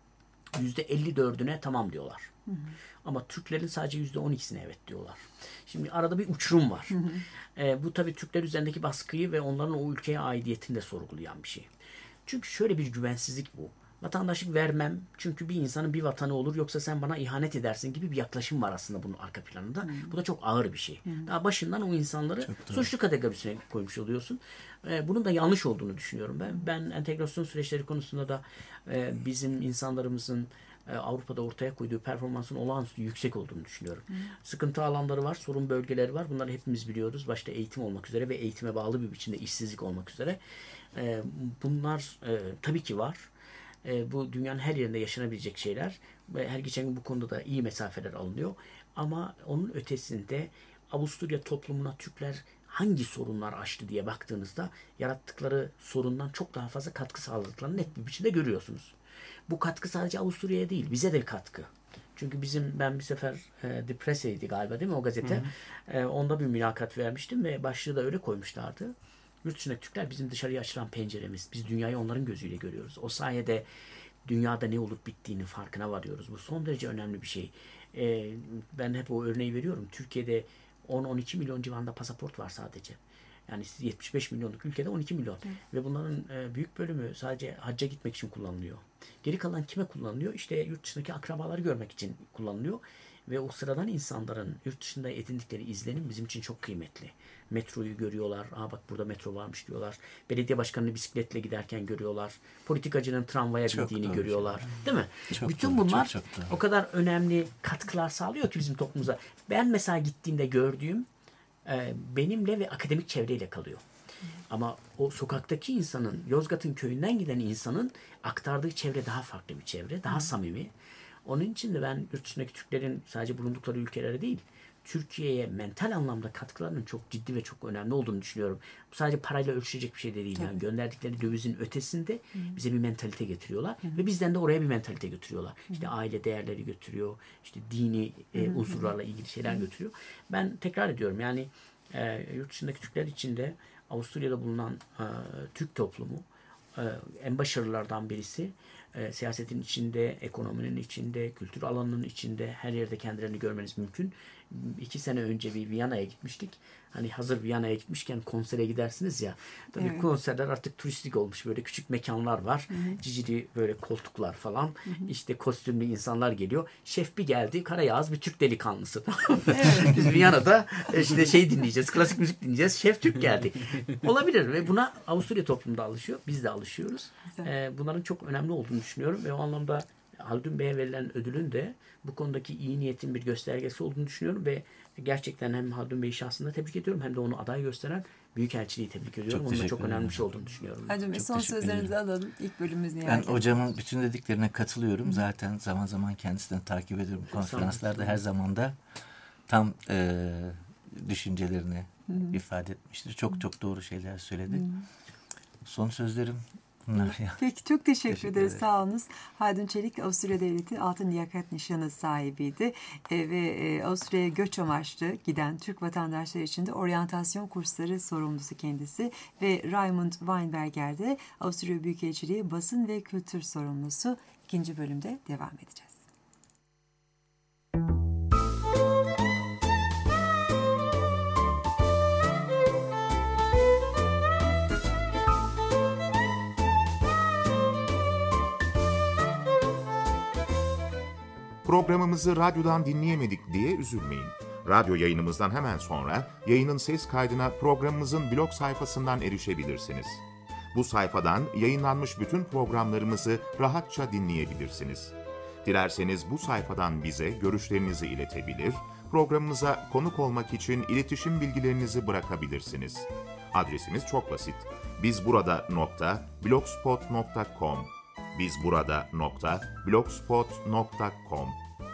%54'üne tamam diyorlar. Ama Türklerin sadece %12'sine evet diyorlar. Şimdi arada bir uçurum var. Bu tabii Türkler üzerindeki baskıyı ve onların o ülkeye aidiyetini de sorgulayan bir şey. Çünkü şöyle bir güvensizlik bu. Vatandaşlık vermem çünkü bir insanın bir vatanı olur yoksa sen bana ihanet edersin gibi bir yaklaşım var aslında bunun arka planında. Bu da çok ağır bir şey. Daha başından o insanları suçlu kategorisine koymuş oluyorsun. Bunun da yanlış olduğunu düşünüyorum ben. Ben entegrasyon süreçleri konusunda da bizim insanlarımızın Avrupa'da ortaya koyduğu performansın olağanüstü yüksek olduğunu düşünüyorum. Sıkıntı alanları var, sorun bölgeleri var. Bunları hepimiz biliyoruz. Başta eğitim olmak üzere ve eğitime bağlı bir biçimde işsizlik olmak üzere. Bunlar tabii ki var. Bu dünyanın her yerinde yaşanabilecek şeyler. Ve her geçen gün bu konuda da iyi mesafeler alınıyor. Ama onun ötesinde Avusturya toplumuna Türkler hangi sorunlar aştı diye baktığınızda yarattıkları sorundan çok daha fazla katkı sağladıklarını net bir biçimde görüyorsunuz. Bu katkı sadece Avusturya'ya değil, bize de katkı. Çünkü ben bir sefer The Press'eydi galiba değil mi o gazete? Onda bir mülakat vermiştim ve başlığı da öyle koymuşlardı. Yurt dışındaki Türkler bizim dışarıya açılan penceremiz. Biz dünyayı onların gözüyle görüyoruz. O sayede dünyada ne olup bittiğinin farkına varıyoruz. Bu son derece önemli bir şey. Ben hep o örneği veriyorum. Türkiye'de 10-12 milyon civarında pasaport var sadece. Yani 75 milyonluk ülkede 12 milyon. Ve bunların büyük bölümü sadece hacca gitmek için kullanılıyor. Geri kalan kime kullanılıyor? İşte yurt dışındaki akrabaları görmek için kullanılıyor. Ve o sıradan insanların yurt dışında edindikleri izlenim bizim için çok kıymetli. Metroyu görüyorlar. Aa bak burada metro varmış diyorlar. Belediye başkanını bisikletle giderken görüyorlar. Politikacının tramvaya bindiğini görüyorlar. Değil mi? Bütün bunlar çok o kadar önemli katkılar sağlıyor ki bizim toplumumuza. Ben mesela gittiğimde gördüğüm benimle ve akademik çevreyle kalıyor. Ama o sokaktaki insanın, Yozgat'ın köyünden giden insanın aktardığı çevre daha farklı bir çevre. Daha samimi. Onun için de ben yurt dışındaki Türklerin sadece bulundukları ülkelere değil, Türkiye'ye mental anlamda katkılarının çok ciddi ve çok önemli olduğunu düşünüyorum. Bu sadece parayla ölçülecek bir şey de değil. Yani gönderdikleri dövizin ötesinde bize bir mentalite getiriyorlar. Ve bizden de oraya bir mentalite götürüyorlar. İşte aile değerleri götürüyor. İşte dini unsurlarla ilgili şeyler götürüyor. Ben tekrar ediyorum yani yurt dışındaki Türkler içinde Avusturya'da bulunan Türk toplumu en başarılılardan birisi. siyasetin içinde, ekonominin içinde, kültür alanının içinde her yerde kendilerini görmeniz mümkün. 2 sene önce bir Viyana'ya gitmiştik. Hani hazır Viyana'ya gitmişken konsere gidersiniz ya. Tabii evet. konserler artık turistik olmuş. Böyle küçük mekanlar var. Cicili böyle koltuklar falan. İşte kostümlü insanlar geliyor. Şef bir geldi. Karayağız bir Türk delikanlısı. Evet. Biz Viyana'da işte şey dinleyeceğiz. Klasik müzik dinleyeceğiz. Şef Türk geldi. Olabilir ve buna Avusturya toplumda alışıyor. Biz de alışıyoruz. Bunların çok önemli olduğunu düşünüyorum ve o anlamda Haldun Bey'e verilen ödülün de bu konudaki iyi niyetin bir göstergesi olduğunu düşünüyorum ve gerçekten hem Haldun Bey'i şahsında tebrik ediyorum hem de onu aday gösteren Büyükelçiliği tebrik ediyorum. Onun da çok önemli bir şey olduğunu düşünüyorum. Haldun Bey, son sözlerinizi alalım. İlk bölümümüz Ben hocamın bütün dediklerine katılıyorum. Zaten zaman zaman kendisinden takip ediyorum. Konferanslarda her zaman da tam düşüncelerini ifade etmiştir. Çok çok doğru şeyler söyledi. Son sözlerim bunlar ya. Peki, çok teşekkür ederiz. Sağ olunuz. Haldun Çelik Avusturya Devleti Altın Liyakat Nişanı sahibiydi. Ve Avusturya'ya göç amaçlı giden Türk vatandaşları için de oryantasyon kursları sorumlusu kendisi. Ve Raymond Weinberger de Avusturya Büyükelçiliği basın ve kültür sorumlusu. 2. bölümde devam edeceğiz. Programımızı radyodan dinleyemedik diye üzülmeyin. Radyo yayınımızdan hemen sonra yayının ses kaydına programımızın blog sayfasından erişebilirsiniz. Bu sayfadan yayınlanmış bütün programlarımızı rahatça dinleyebilirsiniz. Dilerseniz bu sayfadan bize görüşlerinizi iletebilir, programımıza konuk olmak için iletişim bilgilerinizi bırakabilirsiniz. Adresimiz çok basit. bizburada.blogspot.com bizburada.blogspot.com.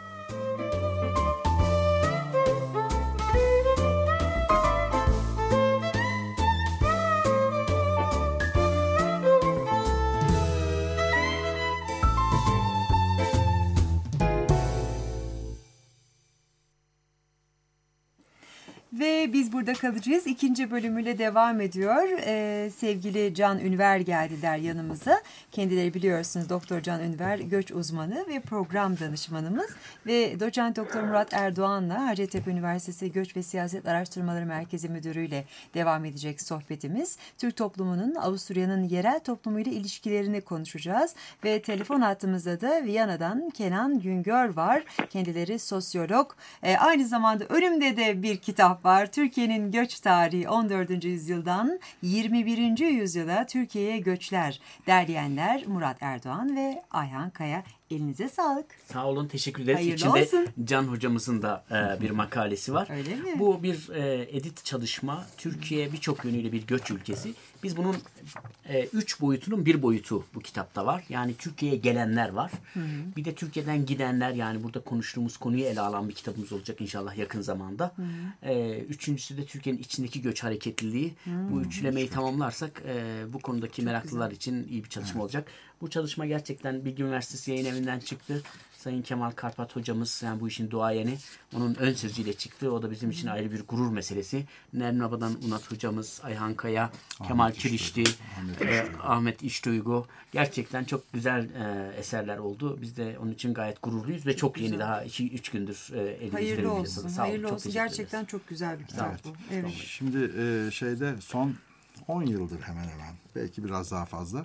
Ve biz burada kalacağız. 2. bölümüyle devam ediyor. Sevgili Can Ünver geldiler yanımıza. Kendileri biliyorsunuz Doktor Can Ünver göç uzmanı ve program danışmanımız. Ve Doçent Doktor Murat Erdoğan'la Hacettepe Üniversitesi Göç ve Siyaset Araştırmaları Merkezi Müdürü ile devam edecek sohbetimiz. Türk toplumunun Avusturya'nın yerel toplumuyla ilişkilerini konuşacağız. Ve telefon hattımızda da Viyana'dan Kenan Güngör var. Kendileri sosyolog. Aynı zamanda önümde de bir kitap var. Türkiye'nin göç tarihi 14. yüzyıldan 21. yüzyıla Türkiye'ye göçler. Derleyenler Murat Erdoğan ve Ayhan Kaya. Elinize sağlık. Sağ olun, teşekkür ederiz. Hayırlı İçinde olsun. Can hocamızın da bir makalesi var. Öyle mi? Bu bir edit çalışma. Türkiye birçok yönüyle bir göç ülkesi. Biz bunun 3 boyutunun bir boyutu bu kitapta var. Yani Türkiye'ye gelenler var. Bir de Türkiye'den gidenler, yani burada konuştuğumuz konuyu ele alan bir kitabımız olacak inşallah yakın zamanda. Üçüncüsü de Türkiye'nin içindeki göç hareketliliği. Bu üçlemeyi tamamlarsak bu konudaki meraklılar için iyi bir çalışma olacak. Bu çalışma gerçekten Bilgi Üniversitesi Yayın Evi'nden çıktı. Sayın Kemal Karpat hocamız, yani bu işin duayeni, onun ön sözüyle çıktı. O da bizim için ayrı bir gurur meselesi. Nermin Aba'dan Unat hocamız, Ayhan Kaya, Kemal Kirişti, Ahmet İşduygu. Gerçekten çok güzel eserler oldu. Biz de onun için gayet gururluyuz ve çok yeni, daha 2-3 gündür elimizde. Hayırlı olsun. Sağ olun, Hayırlı çok olsun. teşekkür Gerçekten ederiz. çok güzel bir kitap bu. Evet. Şimdi son 10 yıldır hemen hemen, belki biraz daha fazla,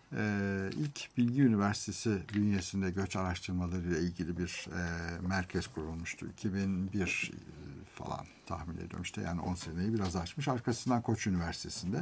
ilk Bilgi Üniversitesi bünyesinde göç araştırmaları ile ilgili bir merkez kurulmuştu. 2001 falan tahmin ediyorum, işte yani 10 seneyi biraz aşmış. Arkasından Koç Üniversitesi'nde,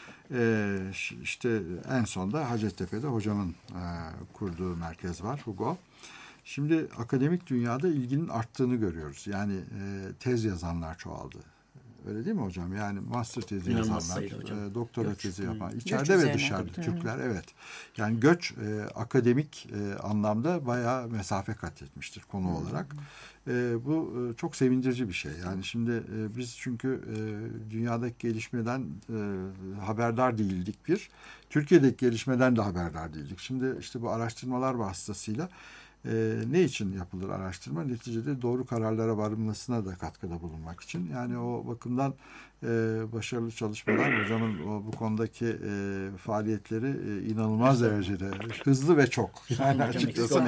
işte en son da Hacettepe'de hocamın kurduğu merkez var, HUGO. Şimdi akademik dünyada ilginin arttığını görüyoruz. Yani tez yazanlar çoğaldı. Öyle değil mi hocam? Yani master tezi yazanlar, doktora tezi yapan, içeride ve dışarıda Türkler, evet. Yani göç akademik anlamda bayağı mesafe kat etmiştir konu olarak. Bu çok sevindirici bir şey. Yani şimdi biz çünkü dünyadaki gelişmeden haberdar değildik bir. Türkiye'deki gelişmeden de haberdar değildik. Şimdi işte bu araştırmalar vasıtasıyla Ne için yapılır araştırma? Neticede doğru kararlara varılmasına da katkıda bulunmak için. Yani o bakımdan başarılı çalışmalar, hocamın bu konudaki faaliyetleri inanılmaz derecede hızlı ve çok. Yani açıkçası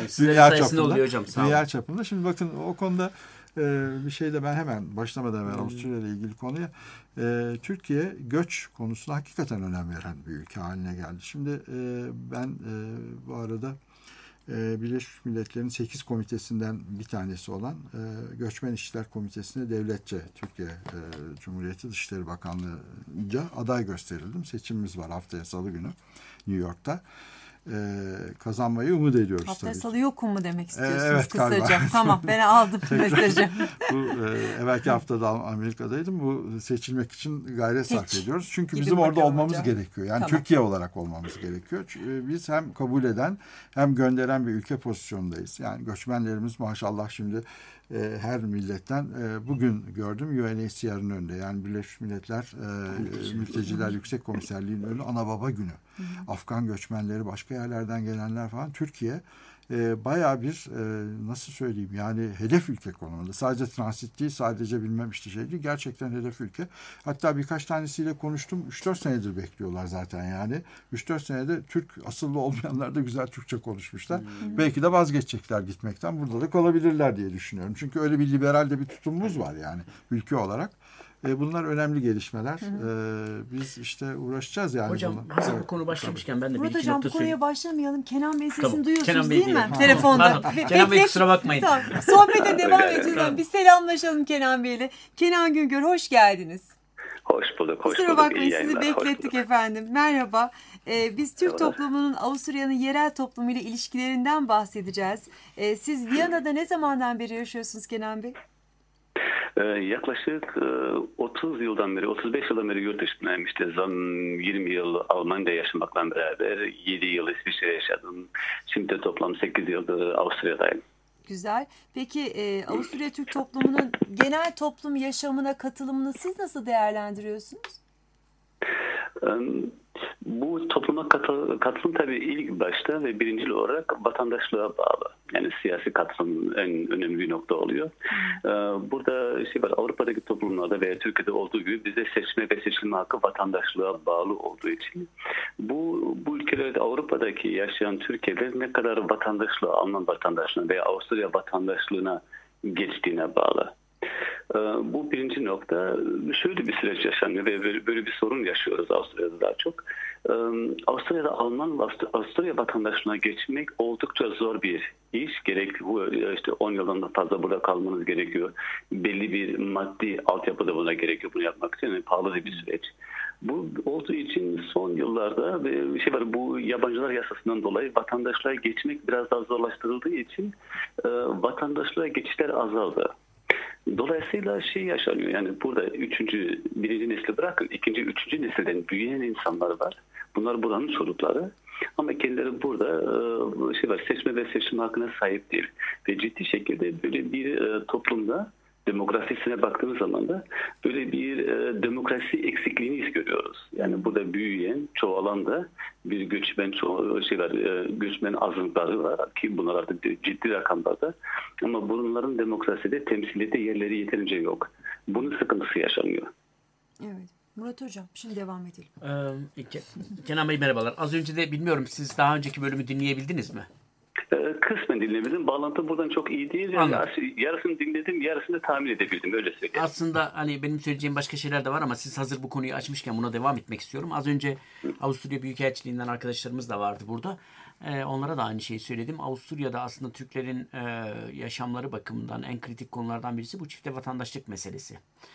dünya çapında. Şimdi bakın o konuda bir şey de ben hemen başlamadan evvel Avusturya ile ilgili konuya Türkiye göç konusuna hakikaten önem veren bir ülke haline geldi. Şimdi ben bu arada Birleşmiş Milletler'in 8 komitesinden bir tanesi olan Göçmen İşler Komitesi'ne devletçe Türkiye Cumhuriyeti Dışişleri Bakanlığı'nca aday gösterildim. Seçimimiz var haftaya Salı günü New York'ta. Kazanmayı umut ediyoruz. Haftaya tabii. Salı yokum mu demek istiyorsunuz evet, kısaca? galiba. Tamam, ben aldım mesajı. Bu evvelki haftada Amerika'daydım. Bu seçilmek için gayret sarf ediyoruz. Çünkü bizim orada olmamız gerekiyor. Yani tamam. Türkiye olarak olmamız gerekiyor. Biz hem kabul eden hem gönderen bir ülke pozisyondayız. Yani göçmenlerimiz maşallah şimdi her milletten bugün gördüm UNHCR'ın önünde. Yani Birleşmiş Milletler Mülteciler Yüksek Komiserliği'nin önünde ana baba günü. Afgan göçmenleri, başka yerlerden gelenler falan. Türkiye bayağı bir nasıl söyleyeyim yani hedef ülke konumunda. Sadece transit değil, sadece bilmem işte şey değil. Gerçekten hedef ülke. Hatta birkaç tanesiyle konuştum. 3-4 senedir bekliyorlar zaten yani. 3-4 senede Türk asıllı olmayanlar da güzel Türkçe konuşmuşlar. Belki de vazgeçecekler gitmekten. Burada da kalabilirler diye düşünüyorum. Çünkü öyle bir liberal de bir tutumumuz var yani ülke olarak. Bunlar önemli gelişmeler. Biz işte uğraşacağız yani. Hocam hazır bu konu başlamışken ben de bir iki hocam, nokta bu konuya başlamayalım. Kenan Bey sesini tamam. duyuyorsunuz Kenan değil mi? Diyelim. Telefonda. Kenan Bey kusura bakmayın. Tamam. Sohbete devam ediyoruz. Bir selamlaşalım Kenan Bey'le. Kenan Güngör, hoş geldiniz. Hoş bulduk. Kusura bakmayın, sizi beklettik efendim. Merhaba. Biz Türk toplumunun Avusturya'nın yerel toplumuyla ilişkilerinden bahsedeceğiz. Siz Viyana'da ne zamandan beri yaşıyorsunuz Kenan Bey? Yaklaşık 30 yıldan beri, 35 yıldan beri yurt dışındayım. İşte 20 yıl Almanya'da yaşamakla beraber 7 yıl İsviçre'de yaşadım. Şimdi toplam 8 yıldır Avusturya'dayım. Güzel. Peki Avusturya Türk toplumunun genel toplum yaşamına katılımını siz nasıl değerlendiriyorsunuz? Bu topluma katılım tabii ilk başta ve birincil olarak vatandaşlığa bağlı. Yani siyasi katılım en önemli bir nokta oluyor. Burada şey var, Avrupa'daki toplumlarda veya Türkiye'de olduğu gibi bize seçme ve seçilme hakkı vatandaşlığa bağlı olduğu için bu ülkelerde Avrupa'daki yaşayan Türkiye'de ne kadar vatandaşlığa, Alman vatandaşlığına veya Avusturya vatandaşlığına geçtiğine bağlı. Bu birinci nokta. Şöyle bir süreç yaşanıyor ve böyle bir sorun yaşıyoruz Avusturya'da daha çok. Avusturya'da Avusturya vatandaşlığına geçmek oldukça zor bir iş. Gerek işte 10 yıldan da fazla burada kalmanız gerekiyor. Belli bir maddi altyapı da buna gerekiyor bunu yapmak için. Yani pahalı bir süreç. Bu olduğu için son yıllarda şey var, bu yabancılar yasasından dolayı vatandaşlığa geçmek biraz daha zorlaştırıldığı için vatandaşlığa geçişler azaldı. Dolayısıyla şey yaşanıyor, yani burada birinci nesli bırakın, ikinci, üçüncü nesilden büyüyen insanlar var. Bunlar buranın çocukları. Ama kendileri burada şey var, seçme ve seçilme hakkına sahip değil. Ve ciddi şekilde böyle bir toplumda demokrasisine baktığımız zaman da böyle bir demokrasi eksikliğini görüyoruz. Yani burada büyüyen, çoğalan da bir göçmen göçmen azınlıkları var ki bunlar artık ciddi rakamlarda. Ama bunların demokraside, temsiliyette yerleri yeterince yok. Bunun sıkıntısı yaşanıyor. Evet. Murat Hocam, şimdi devam edelim. Kenan Bey merhabalar. Az önce de bilmiyorum, siz daha önceki bölümü dinleyebildiniz mi? Kısmen dinlemedim. Bağlantı buradan çok iyi değil. Yani yarısını dinledim, yarısını tahmin edebildim. Öyle söyleyeyim. Aslında hani benim söyleyeceğim başka şeyler de var ama siz hazır bu konuyu açmışken buna devam etmek istiyorum. Az önce Avusturya Büyükelçiliğinden arkadaşlarımız da vardı burada. Onlara da aynı şeyi söyledim. Avusturya'da aslında Türklerin yaşamları bakımından en kritik konulardan birisi bu çifte vatandaşlık meselesi.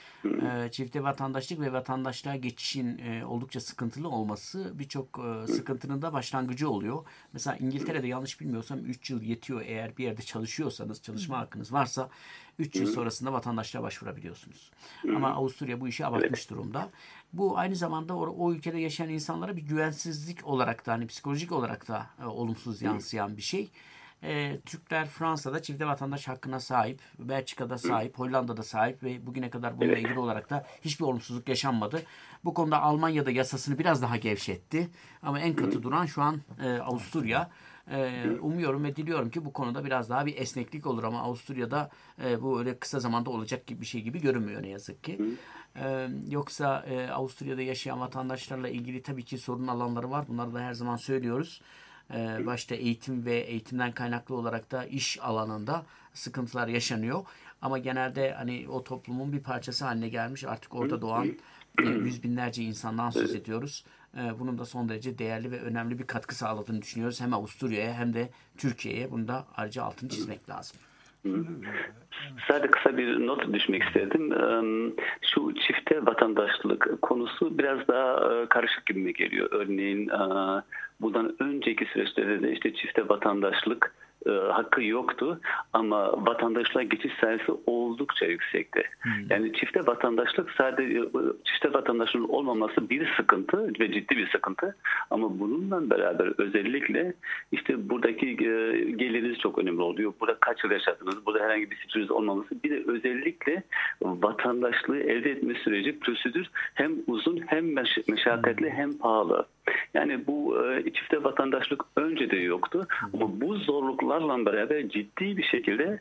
Çifte vatandaşlık ve vatandaşlığa geçişin oldukça sıkıntılı olması birçok sıkıntının da başlangıcı oluyor. Mesela İngiltere'de yanlış bilmiyorsam 3 yıl yetiyor, eğer bir yerde çalışıyorsanız, çalışma hakkınız varsa 3 yıl sonrasında vatandaşlığa başvurabiliyorsunuz. Ama Avusturya bu işi abartmış durumda. Bu aynı zamanda o ülkede yaşayan insanlara bir güvensizlik olarak da, hani psikolojik olarak da olumsuz yansıyan bir şey. Türkler Fransa'da çifte vatandaş hakkına sahip, Belçika'da sahip, Hollanda'da sahip ve bugüne kadar bununla ilgili olarak da hiçbir olumsuzluk yaşanmadı. Bu konuda Almanya'da yasasını biraz daha gevşetti ama en katı duran şu an Avusturya. Umuyorum ve diliyorum ki bu konuda biraz daha bir esneklik olur ama Avusturya'da bu öyle kısa zamanda olacak gibi bir şey gibi görünmüyor ne yazık ki. Yoksa Avusturya'da yaşayan vatandaşlarla ilgili tabii ki sorun alanları var. Bunları da her zaman söylüyoruz. Başta eğitim ve eğitimden kaynaklı olarak da iş alanında sıkıntılar yaşanıyor. Ama genelde hani o toplumun bir parçası haline gelmiş. Artık orada doğan yüz binlerce insandan söz ediyoruz. Bunun da son derece değerli ve önemli bir katkı sağladığını düşünüyoruz. Hem Avusturya'ya hem de Türkiye'ye. Bunu da ayrıca altını çizmek lazım. Sadece kısa bir not düşmek istedim. Şu çifte vatandaşlık konusu biraz daha karışık gibi mi geliyor? Örneğin bundan önceki süreçlerde de işte çifte vatandaşlık hakkı yoktu ama vatandaşlığa geçiş sayısı oldukça yüksekti. Yani çifte vatandaşlık sadece çifte vatandaşlığın olmaması bir sıkıntı ve ciddi bir sıkıntı ama bununla beraber özellikle işte buradaki geliriniz çok önemli oluyor. Burada kaç yıl yaşadınız, burada herhangi bir fikriniz olmaması bir de özellikle vatandaşlığı elde etme süreci prosedür hem uzun hem meşakkatli hem pahalı. Yani bu çifte vatandaşlık önce de yoktu ama bu zorluklarla beraber ciddi bir şekilde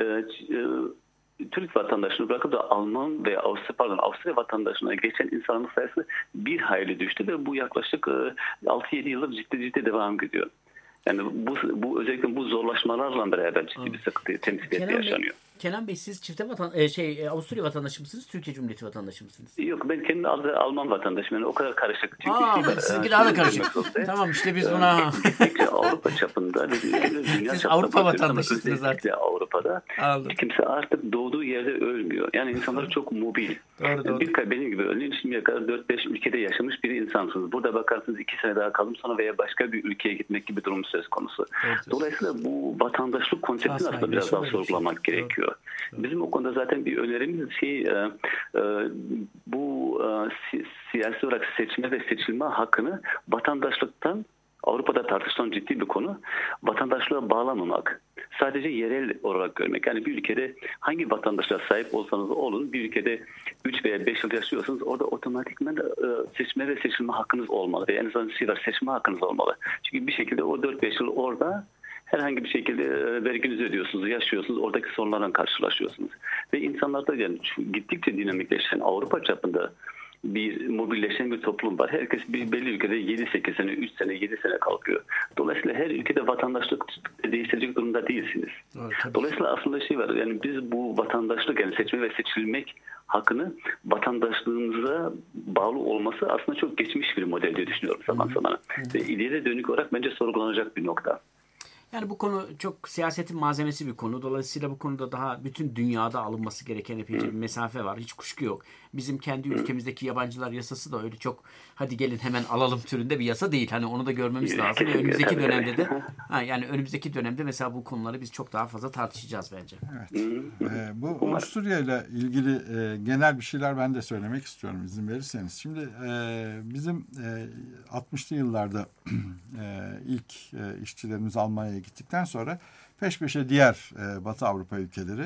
Türk vatandaşını bırakıp da Alman veya Avusturya vatandaşına geçen insanın sayısı bir hayli düştü ve bu yaklaşık 6-7 yıldır ciddi devam ediyor. Yani bu özellikle bu zorlaşmalarla beraber ciddi bir sıkıntı temsil yaşanıyor. Kenan Bey siz çifte Avusturya vatandaşı mısınız? Türkiye Cumhuriyeti vatandaşı mısınız? Yok ben kendim Alman vatandaşım. Yani o kadar karışık. Çünkü sizinki daha da karışık. Tamam işte biz buna... Avrupa çapında dünya siz çapında Avrupa vatandaşısınız artık. Avrupa'da kimse artık doğduğu yerde ölmüyor. Yani insanlar çok mobil. Doğru. Benim gibi örneğin şimdiye kadar 4-5 ülkede yaşamış bir insansınız. Burada bakarsınız 2 sene daha kaldım sonra veya başka bir ülkeye gitmek gibi durum söz konusu. Dolayısıyla bu vatandaşlık konseptini aslında biraz daha sorgulamak gerekiyor. Bizim o konuda zaten bir önerimiz bu siyasi olarak seçme ve seçilme hakkını vatandaşlıktan Avrupa'da tartışılan ciddi bir konu. Vatandaşlığa bağlamamak. Sadece yerel olarak görmek. Yani bir ülkede hangi vatandaşlığa sahip olsanız olun, bir ülkede 3 veya 5 yıl yaşıyorsanız orada otomatikman seçme ve seçilme hakkınız olmalı. En azından seçme hakkınız olmalı. Çünkü bir şekilde o 4-5 yıl orada herhangi bir şekilde verginizi ödüyorsunuz, yaşıyorsunuz, oradaki sorunlarla karşılaşıyorsunuz. Ve insanlarda yani gittikçe dinamikleşen Avrupa çapında bir mobilleşen bir toplum var. Herkes bir belli ülkede 7-8 sene, 3 sene, 7 sene kalkıyor. Dolayısıyla her ülkede vatandaşlık değiştirecek durumda değilsiniz. Evet, dolayısıyla aslında şey var, yani biz bu vatandaşlık yani seçme ve seçilmek hakkını vatandaşlığımıza bağlı olması aslında çok geçmiş bir model diye düşünüyorum zaman zaman. Ve ileriye dönük olarak bence sorgulanacak bir nokta. Yani bu konu çok siyasetin malzemesi bir konu. Dolayısıyla bu konuda daha bütün dünyada alınması gereken epeyce bir mesafe var. Hiç kuşku yok. Bizim kendi ülkemizdeki yabancılar yasası da öyle çok hadi gelin hemen alalım türünde bir yasa değil. Hani onu da görmemiz lazım. Ve önümüzdeki dönemde de önümüzdeki dönemde mesela bu konuları biz çok daha fazla tartışacağız bence. Evet. Bu Avusturya ile ilgili genel bir şeyler ben de söylemek istiyorum izin verirseniz. Şimdi bizim 60'lı yıllarda ilk işçilerimiz Almanya'ya gittikten sonra peş peşe diğer Batı Avrupa ülkeleri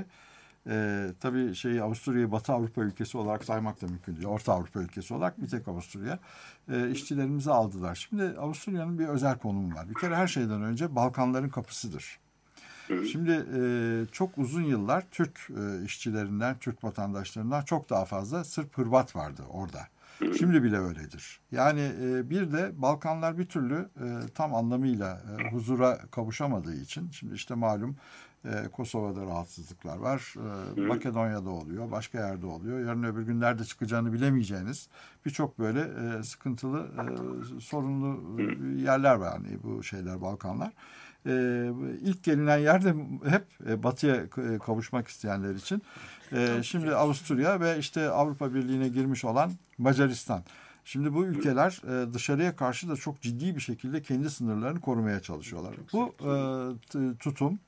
tabii Avusturya'yı Batı Avrupa ülkesi olarak saymak da mümkün değil. Orta Avrupa ülkesi olarak bir tek Avusturya işçilerimizi aldılar. Şimdi Avusturya'nın bir özel konumu var. Bir kere her şeyden önce Balkanların kapısıdır. Şimdi çok uzun yıllar Türk işçilerinden, Türk vatandaşlarından çok daha fazla Sırp, Hırvat vardı orada. Şimdi bile öyledir. Yani bir de Balkanlar bir türlü tam anlamıyla huzura kavuşamadığı için, şimdi işte malum Kosova'da rahatsızlıklar var, Makedonya'da oluyor, başka yerde oluyor. Yarın öbür günlerde çıkacağını bilemeyeceğiniz birçok böyle sıkıntılı, sorunlu yerler var yani bu Balkanlar. İlk gelinen yerde hep batıya kavuşmak isteyenler için. Şimdi Avusturya ve işte Avrupa Birliği'ne girmiş olan Macaristan. Şimdi bu ülkeler dışarıya karşı da çok ciddi bir şekilde kendi sınırlarını korumaya çalışıyorlar. Bu tutum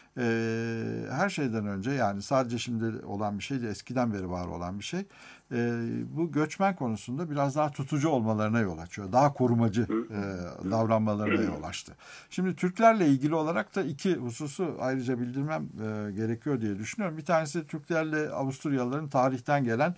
her şeyden önce, yani sadece şimdi olan bir şey değil, eskiden beri var olan bir şey. Bu göçmen konusunda biraz daha tutucu olmalarına yol açıyor. Daha korumacı davranmalarına yol açtı. Şimdi Türklerle ilgili olarak da iki hususu ayrıca bildirmem gerekiyor diye düşünüyorum. Bir tanesi Türklerle Avusturyalıların tarihten gelen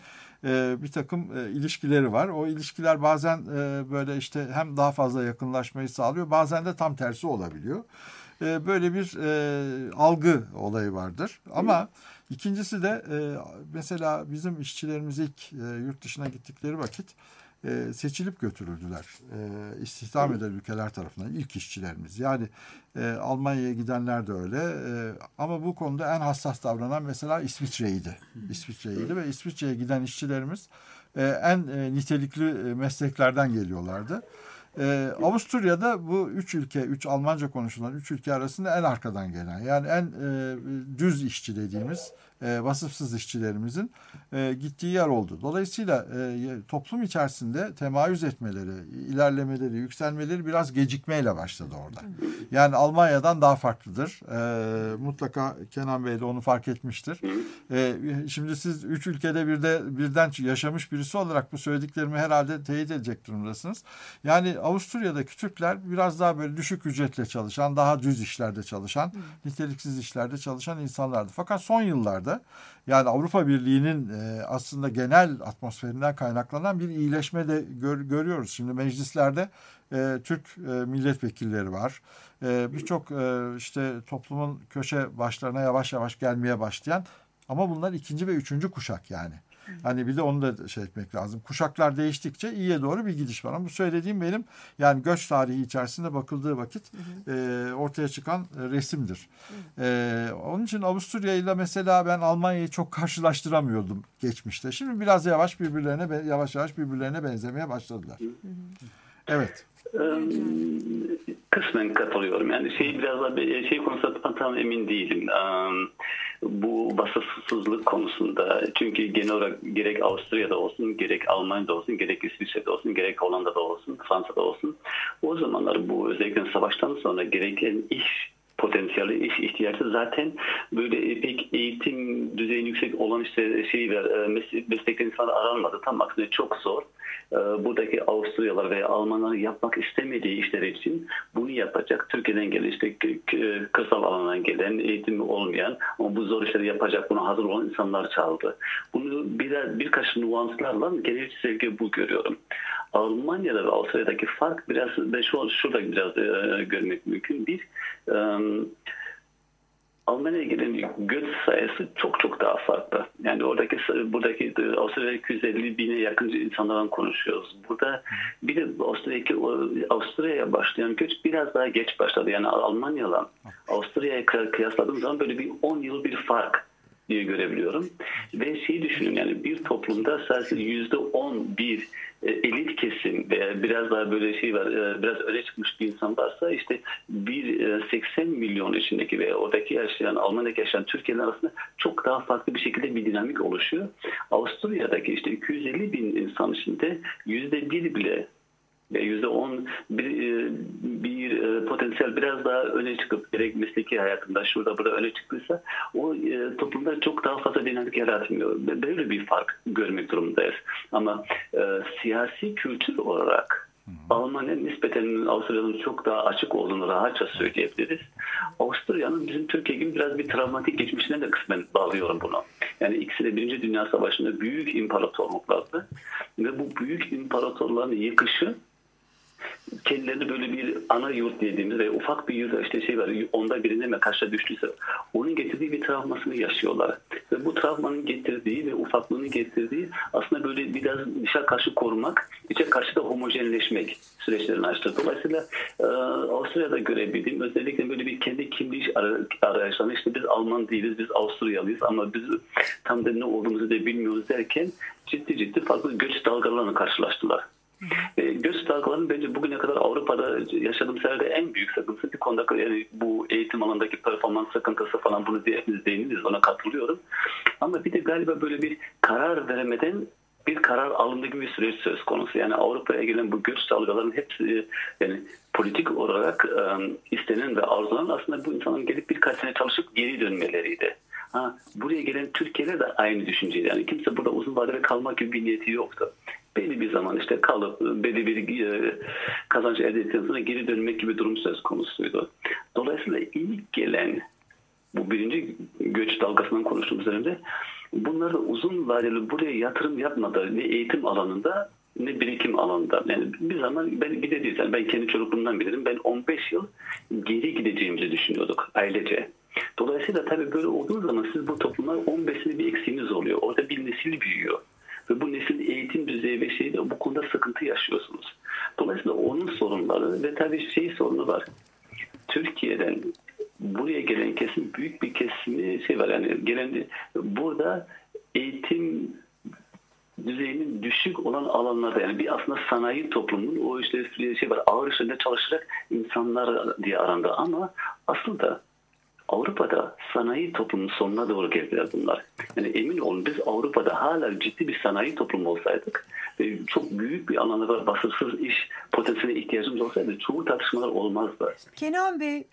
bir takım ilişkileri var. O ilişkiler bazen böyle işte hem daha fazla yakınlaşmayı sağlıyor, bazen de tam tersi olabiliyor. Böyle bir algı olayı vardır. Ama ikincisi de mesela bizim işçilerimiz ilk yurt dışına gittikleri vakit seçilip götürüldüler. İstihdam eden ülkeler tarafından ilk işçilerimiz. Yani Almanya'ya gidenler de öyle. Ama bu konuda en hassas davranan mesela İsviçre'ydi. Ve İsviçre'ye giden işçilerimiz en nitelikli mesleklerden geliyorlardı. Avusturya'da bu üç Almanca konuşulan 3 ülke arasında en arkadan gelen, yani en düz işçi dediğimiz vasıfsız işçilerimizin gittiği yer oldu. Dolayısıyla toplum içerisinde temayüz etmeleri, ilerlemeleri, yükselmeleri biraz gecikmeyle başladı orada. Yani Almanya'dan daha farklıdır. Mutlaka Kenan Bey de onu fark etmiştir. Şimdi siz 3 ülkede birden yaşamış birisi olarak bu söylediklerimi herhalde teyit edecek durumdasınız. Yani Avusturya'daki Türkler biraz daha böyle düşük ücretle çalışan, daha düz işlerde çalışan, niteliksiz işlerde çalışan insanlardı. Fakat son yıllarda yani Avrupa Birliği'nin aslında genel atmosferinden kaynaklanan bir iyileşme de görüyoruz. Şimdi meclislerde Türk milletvekilleri var. Birçok işte toplumun köşe başlarına yavaş yavaş gelmeye başlayan, ama bunlar ikinci ve üçüncü kuşak yani. Hani bir de onu da şey etmek lazım. Kuşaklar değiştikçe iyiye doğru bir gidiş var. Ama bu söylediğim benim yani göç tarihi içerisinde bakıldığı vakit ortaya çıkan resimdir. Onun için Avusturya ile mesela ben Almanya'yı çok karşılaştıramıyordum geçmişte. Şimdi biraz yavaş yavaş birbirlerine benzemeye başladılar. Evet. Kısmen katılıyorum. Yani biraz da konusunda tam emin değilim. Bu vasıfsızlık konusunda, çünkü genel olarak gerek Avusturya'da olsun, gerek Almanya'da olsun, gerek İsviçre'de olsun, gerek Hollanda'da olsun, Fransa'da olsun, o zamanlar bu özellikle savaştan sonra gereken iş potansiyeli, iş ihtiyacı zaten böyle pek eğitim düzeyi yüksek olan meslekten insanlar aranmadı. Tam aksine çok zor. Buradaki Avusturyalılar veya Almanlar yapmak istemediği işler için bunu yapacak. Türkiye'den gelen, işte kırsal alandan gelen, eğitimi olmayan ama bu zor işleri yapacak, buna hazır olan insanlar çaldı. Bunu birkaç nüanslarla genel sevgi bu görüyorum. Almanya'da ve Avusturya'daki fark biraz, ben şurada biraz görmek mümkün. Almanya'ya gelen göç sayısı çok daha farklı. Yani buradaki Avusturya'da 250 bine yakın insanlardan konuşuyoruz. Burada bir de Avusturya'ya başlayan göç biraz daha geç başladı. Yani Almanya'la Avusturya'ya kıyasladığım zaman böyle bir 10 yıl bir fark diye görebiliyorum. Ve düşünün, yani bir toplumda sadece %11 elit kesim veya biraz daha böyle biraz öne çıkmış bir insan varsa, işte 80 milyon içindeki ve oradaki yaşayan, Almanya'daki yaşayan Türkiye'nin arasında çok daha farklı bir şekilde bir dinamik oluşuyor. Avusturya'daki işte 250 bin insan içinde %1 bile ve %10 bir potansiyel biraz daha öne çıkıp gerek mesleki hayatında şurada burada öne çıktıysa o toplumda çok daha fazla dinamik yaratmıyor. Böyle bir fark görmek durumundayız. Ama siyasi kültür olarak Almanya nispeten Avusturya'nın çok daha açık olduğunu rahatça söyleyebiliriz. Avusturya'nın bizim Türkiye gibi biraz bir travmatik geçmişine de kısmen bağlıyorum bunu. Yani ikisi de Birinci Dünya Savaşı'nda büyük imparatorluklardı. Ve bu büyük imparatorların yıkışı kendilerini böyle bir ana yurt dediğimiz ve ufak bir yurt, işte var, onda birine mi karşı düştüyse onun getirdiği bir travmasını yaşıyorlar. Ve bu travmanın getirdiği ve ufaklığını getirdiği aslında böyle biraz dışa karşı korumak, içe karşı da homojenleşmek süreçlerini açtı. Dolayısıyla Avusturya'da görebildiğim özellikle böyle bir kendi kimliği arayışlarını, işte biz Alman değiliz, biz Avusturyalıyız ama biz tam da ne olduğumuzu da bilmiyoruz derken ciddi farklı göç dalgalarına karşılaştılar. Göç dalgalarının bence bugüne kadar Avrupa'da yaşadığımız yerde en büyük sıkıntısı bir konuda, yani bu eğitim alanındaki performans sıkıntısı falan, bunu hepimiz değiniriz, ona katılıyorum. Ama bir de galiba böyle bir karar veremeden bir karar alındığı gibi bir süreç söz konusu. Yani Avrupa'ya gelen bu göç dalgalarının hepsi yani politik olarak istenen ve arzulanan aslında bu insanların gelip birkaç sene çalışıp geri dönmeleriydi. Buraya gelen Türkiye'ler de aynı düşünceydi. Yani kimse burada uzun vadede kalmak gibi bir niyeti yoktu. Belli bir zaman işte kalıp belli bir kazanç elde ettikten sonra geri dönmek gibi durum söz konusuydu. Dolayısıyla ilk gelen bu birinci göç dalgasından konuştuğumuz üzerinde bunlar da uzun vadeli buraya yatırım yapmadı. Ne eğitim alanında ne birikim alanında. Yani bir zaman ben gideceğiz. Yani ben kendi çocukluğumdan bilirim. Ben 15 yıl geri gideceğimizi düşünüyorduk ailece. Dolayısıyla tabii böyle olduğu zaman siz bu toplumlar 15 sene bir eksiğiniz oluyor. Orada bir nesil büyüyor. Ve bu nesil eğitim düzeyi ve şeyde bu konuda sıkıntı yaşıyorsunuz. Dolayısıyla onun sorunları ve tabii sorunu var. Türkiye'den buraya gelen kesim büyük bir kesimi var. Yani gelen burada eğitim düzeyinin düşük olan alanlarda, yani bir aslında sanayi toplumunun o işte var, ağır işlerinde çalışarak insanlar diye arandı ama aslında Avrupa'da sanayi toplumunun sonuna doğru geldiler bunlar. Yani emin olun biz Avrupa'da hala ciddi bir sanayi toplumu olsaydık ve çok büyük bir alanda vasıfsız iş potansiyeline ihtiyacımız olsaydı çoğu tartışmalar olmazdı. Kenan Bey,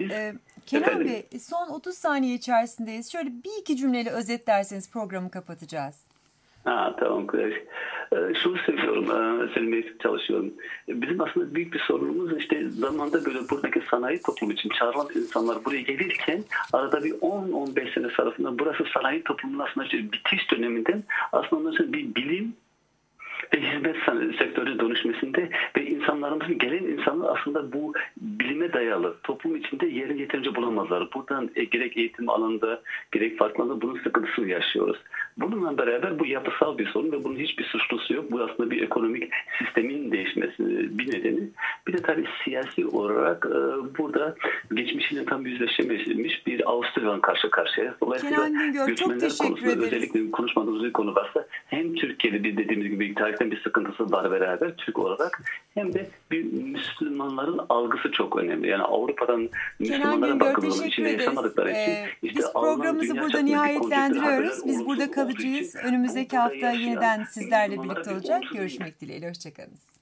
son 30 saniye içerisindeyiz. Şöyle bir iki cümleyle özetlerseniz programı kapatacağız. Tamam. Şunu söylüyorum, söylemeye çalışıyorum. Bizim aslında büyük bir sorunumuz işte zamanda böyle buradaki sanayi toplumu için çağrılan insanlar buraya gelirken arada bir 10-15 sene sarfında burası sanayi toplumunun aslında bitiş döneminden aslında bir bilim ve hizmet sektörüne dönüşmesinde ve insanlarımızın, gelen insanlar aslında bu bilime dayalı toplum içinde yerini yeterince bulamazlar. Buradan gerek eğitim alanında gerek farklı alanda bunun sıkıntısını yaşıyoruz. Bununla beraber bu yapısal bir sorun ve bunun hiçbir suçlusu yok. Bu aslında bir ekonomik sistemin değişmesinin bir nedeni. Bir de tabii siyasi olarak burada geçmişiyle tam yüzleşememiş bir Avusturya'nın karşı karşıya. Dolayısıyla göçmenler konusunda özellikle konuşmadığımız bir konu varsa hem Türkiye'de dediğimiz gibi tarihten bir sıkıntısı var beraber Türk olarak hem de bir Müslümanların algısı çok önemli. Yani Avrupa'dan Müslümanlara bakıldığında içinde yaşamadıkları için biz programımızı burada nihayetlendiriyoruz. Biz burada kalacağız. Önümüzdeki hafta yeniden sizlerle birlikte olacak. Görüşmek dileğiyle. Hoşçakalın.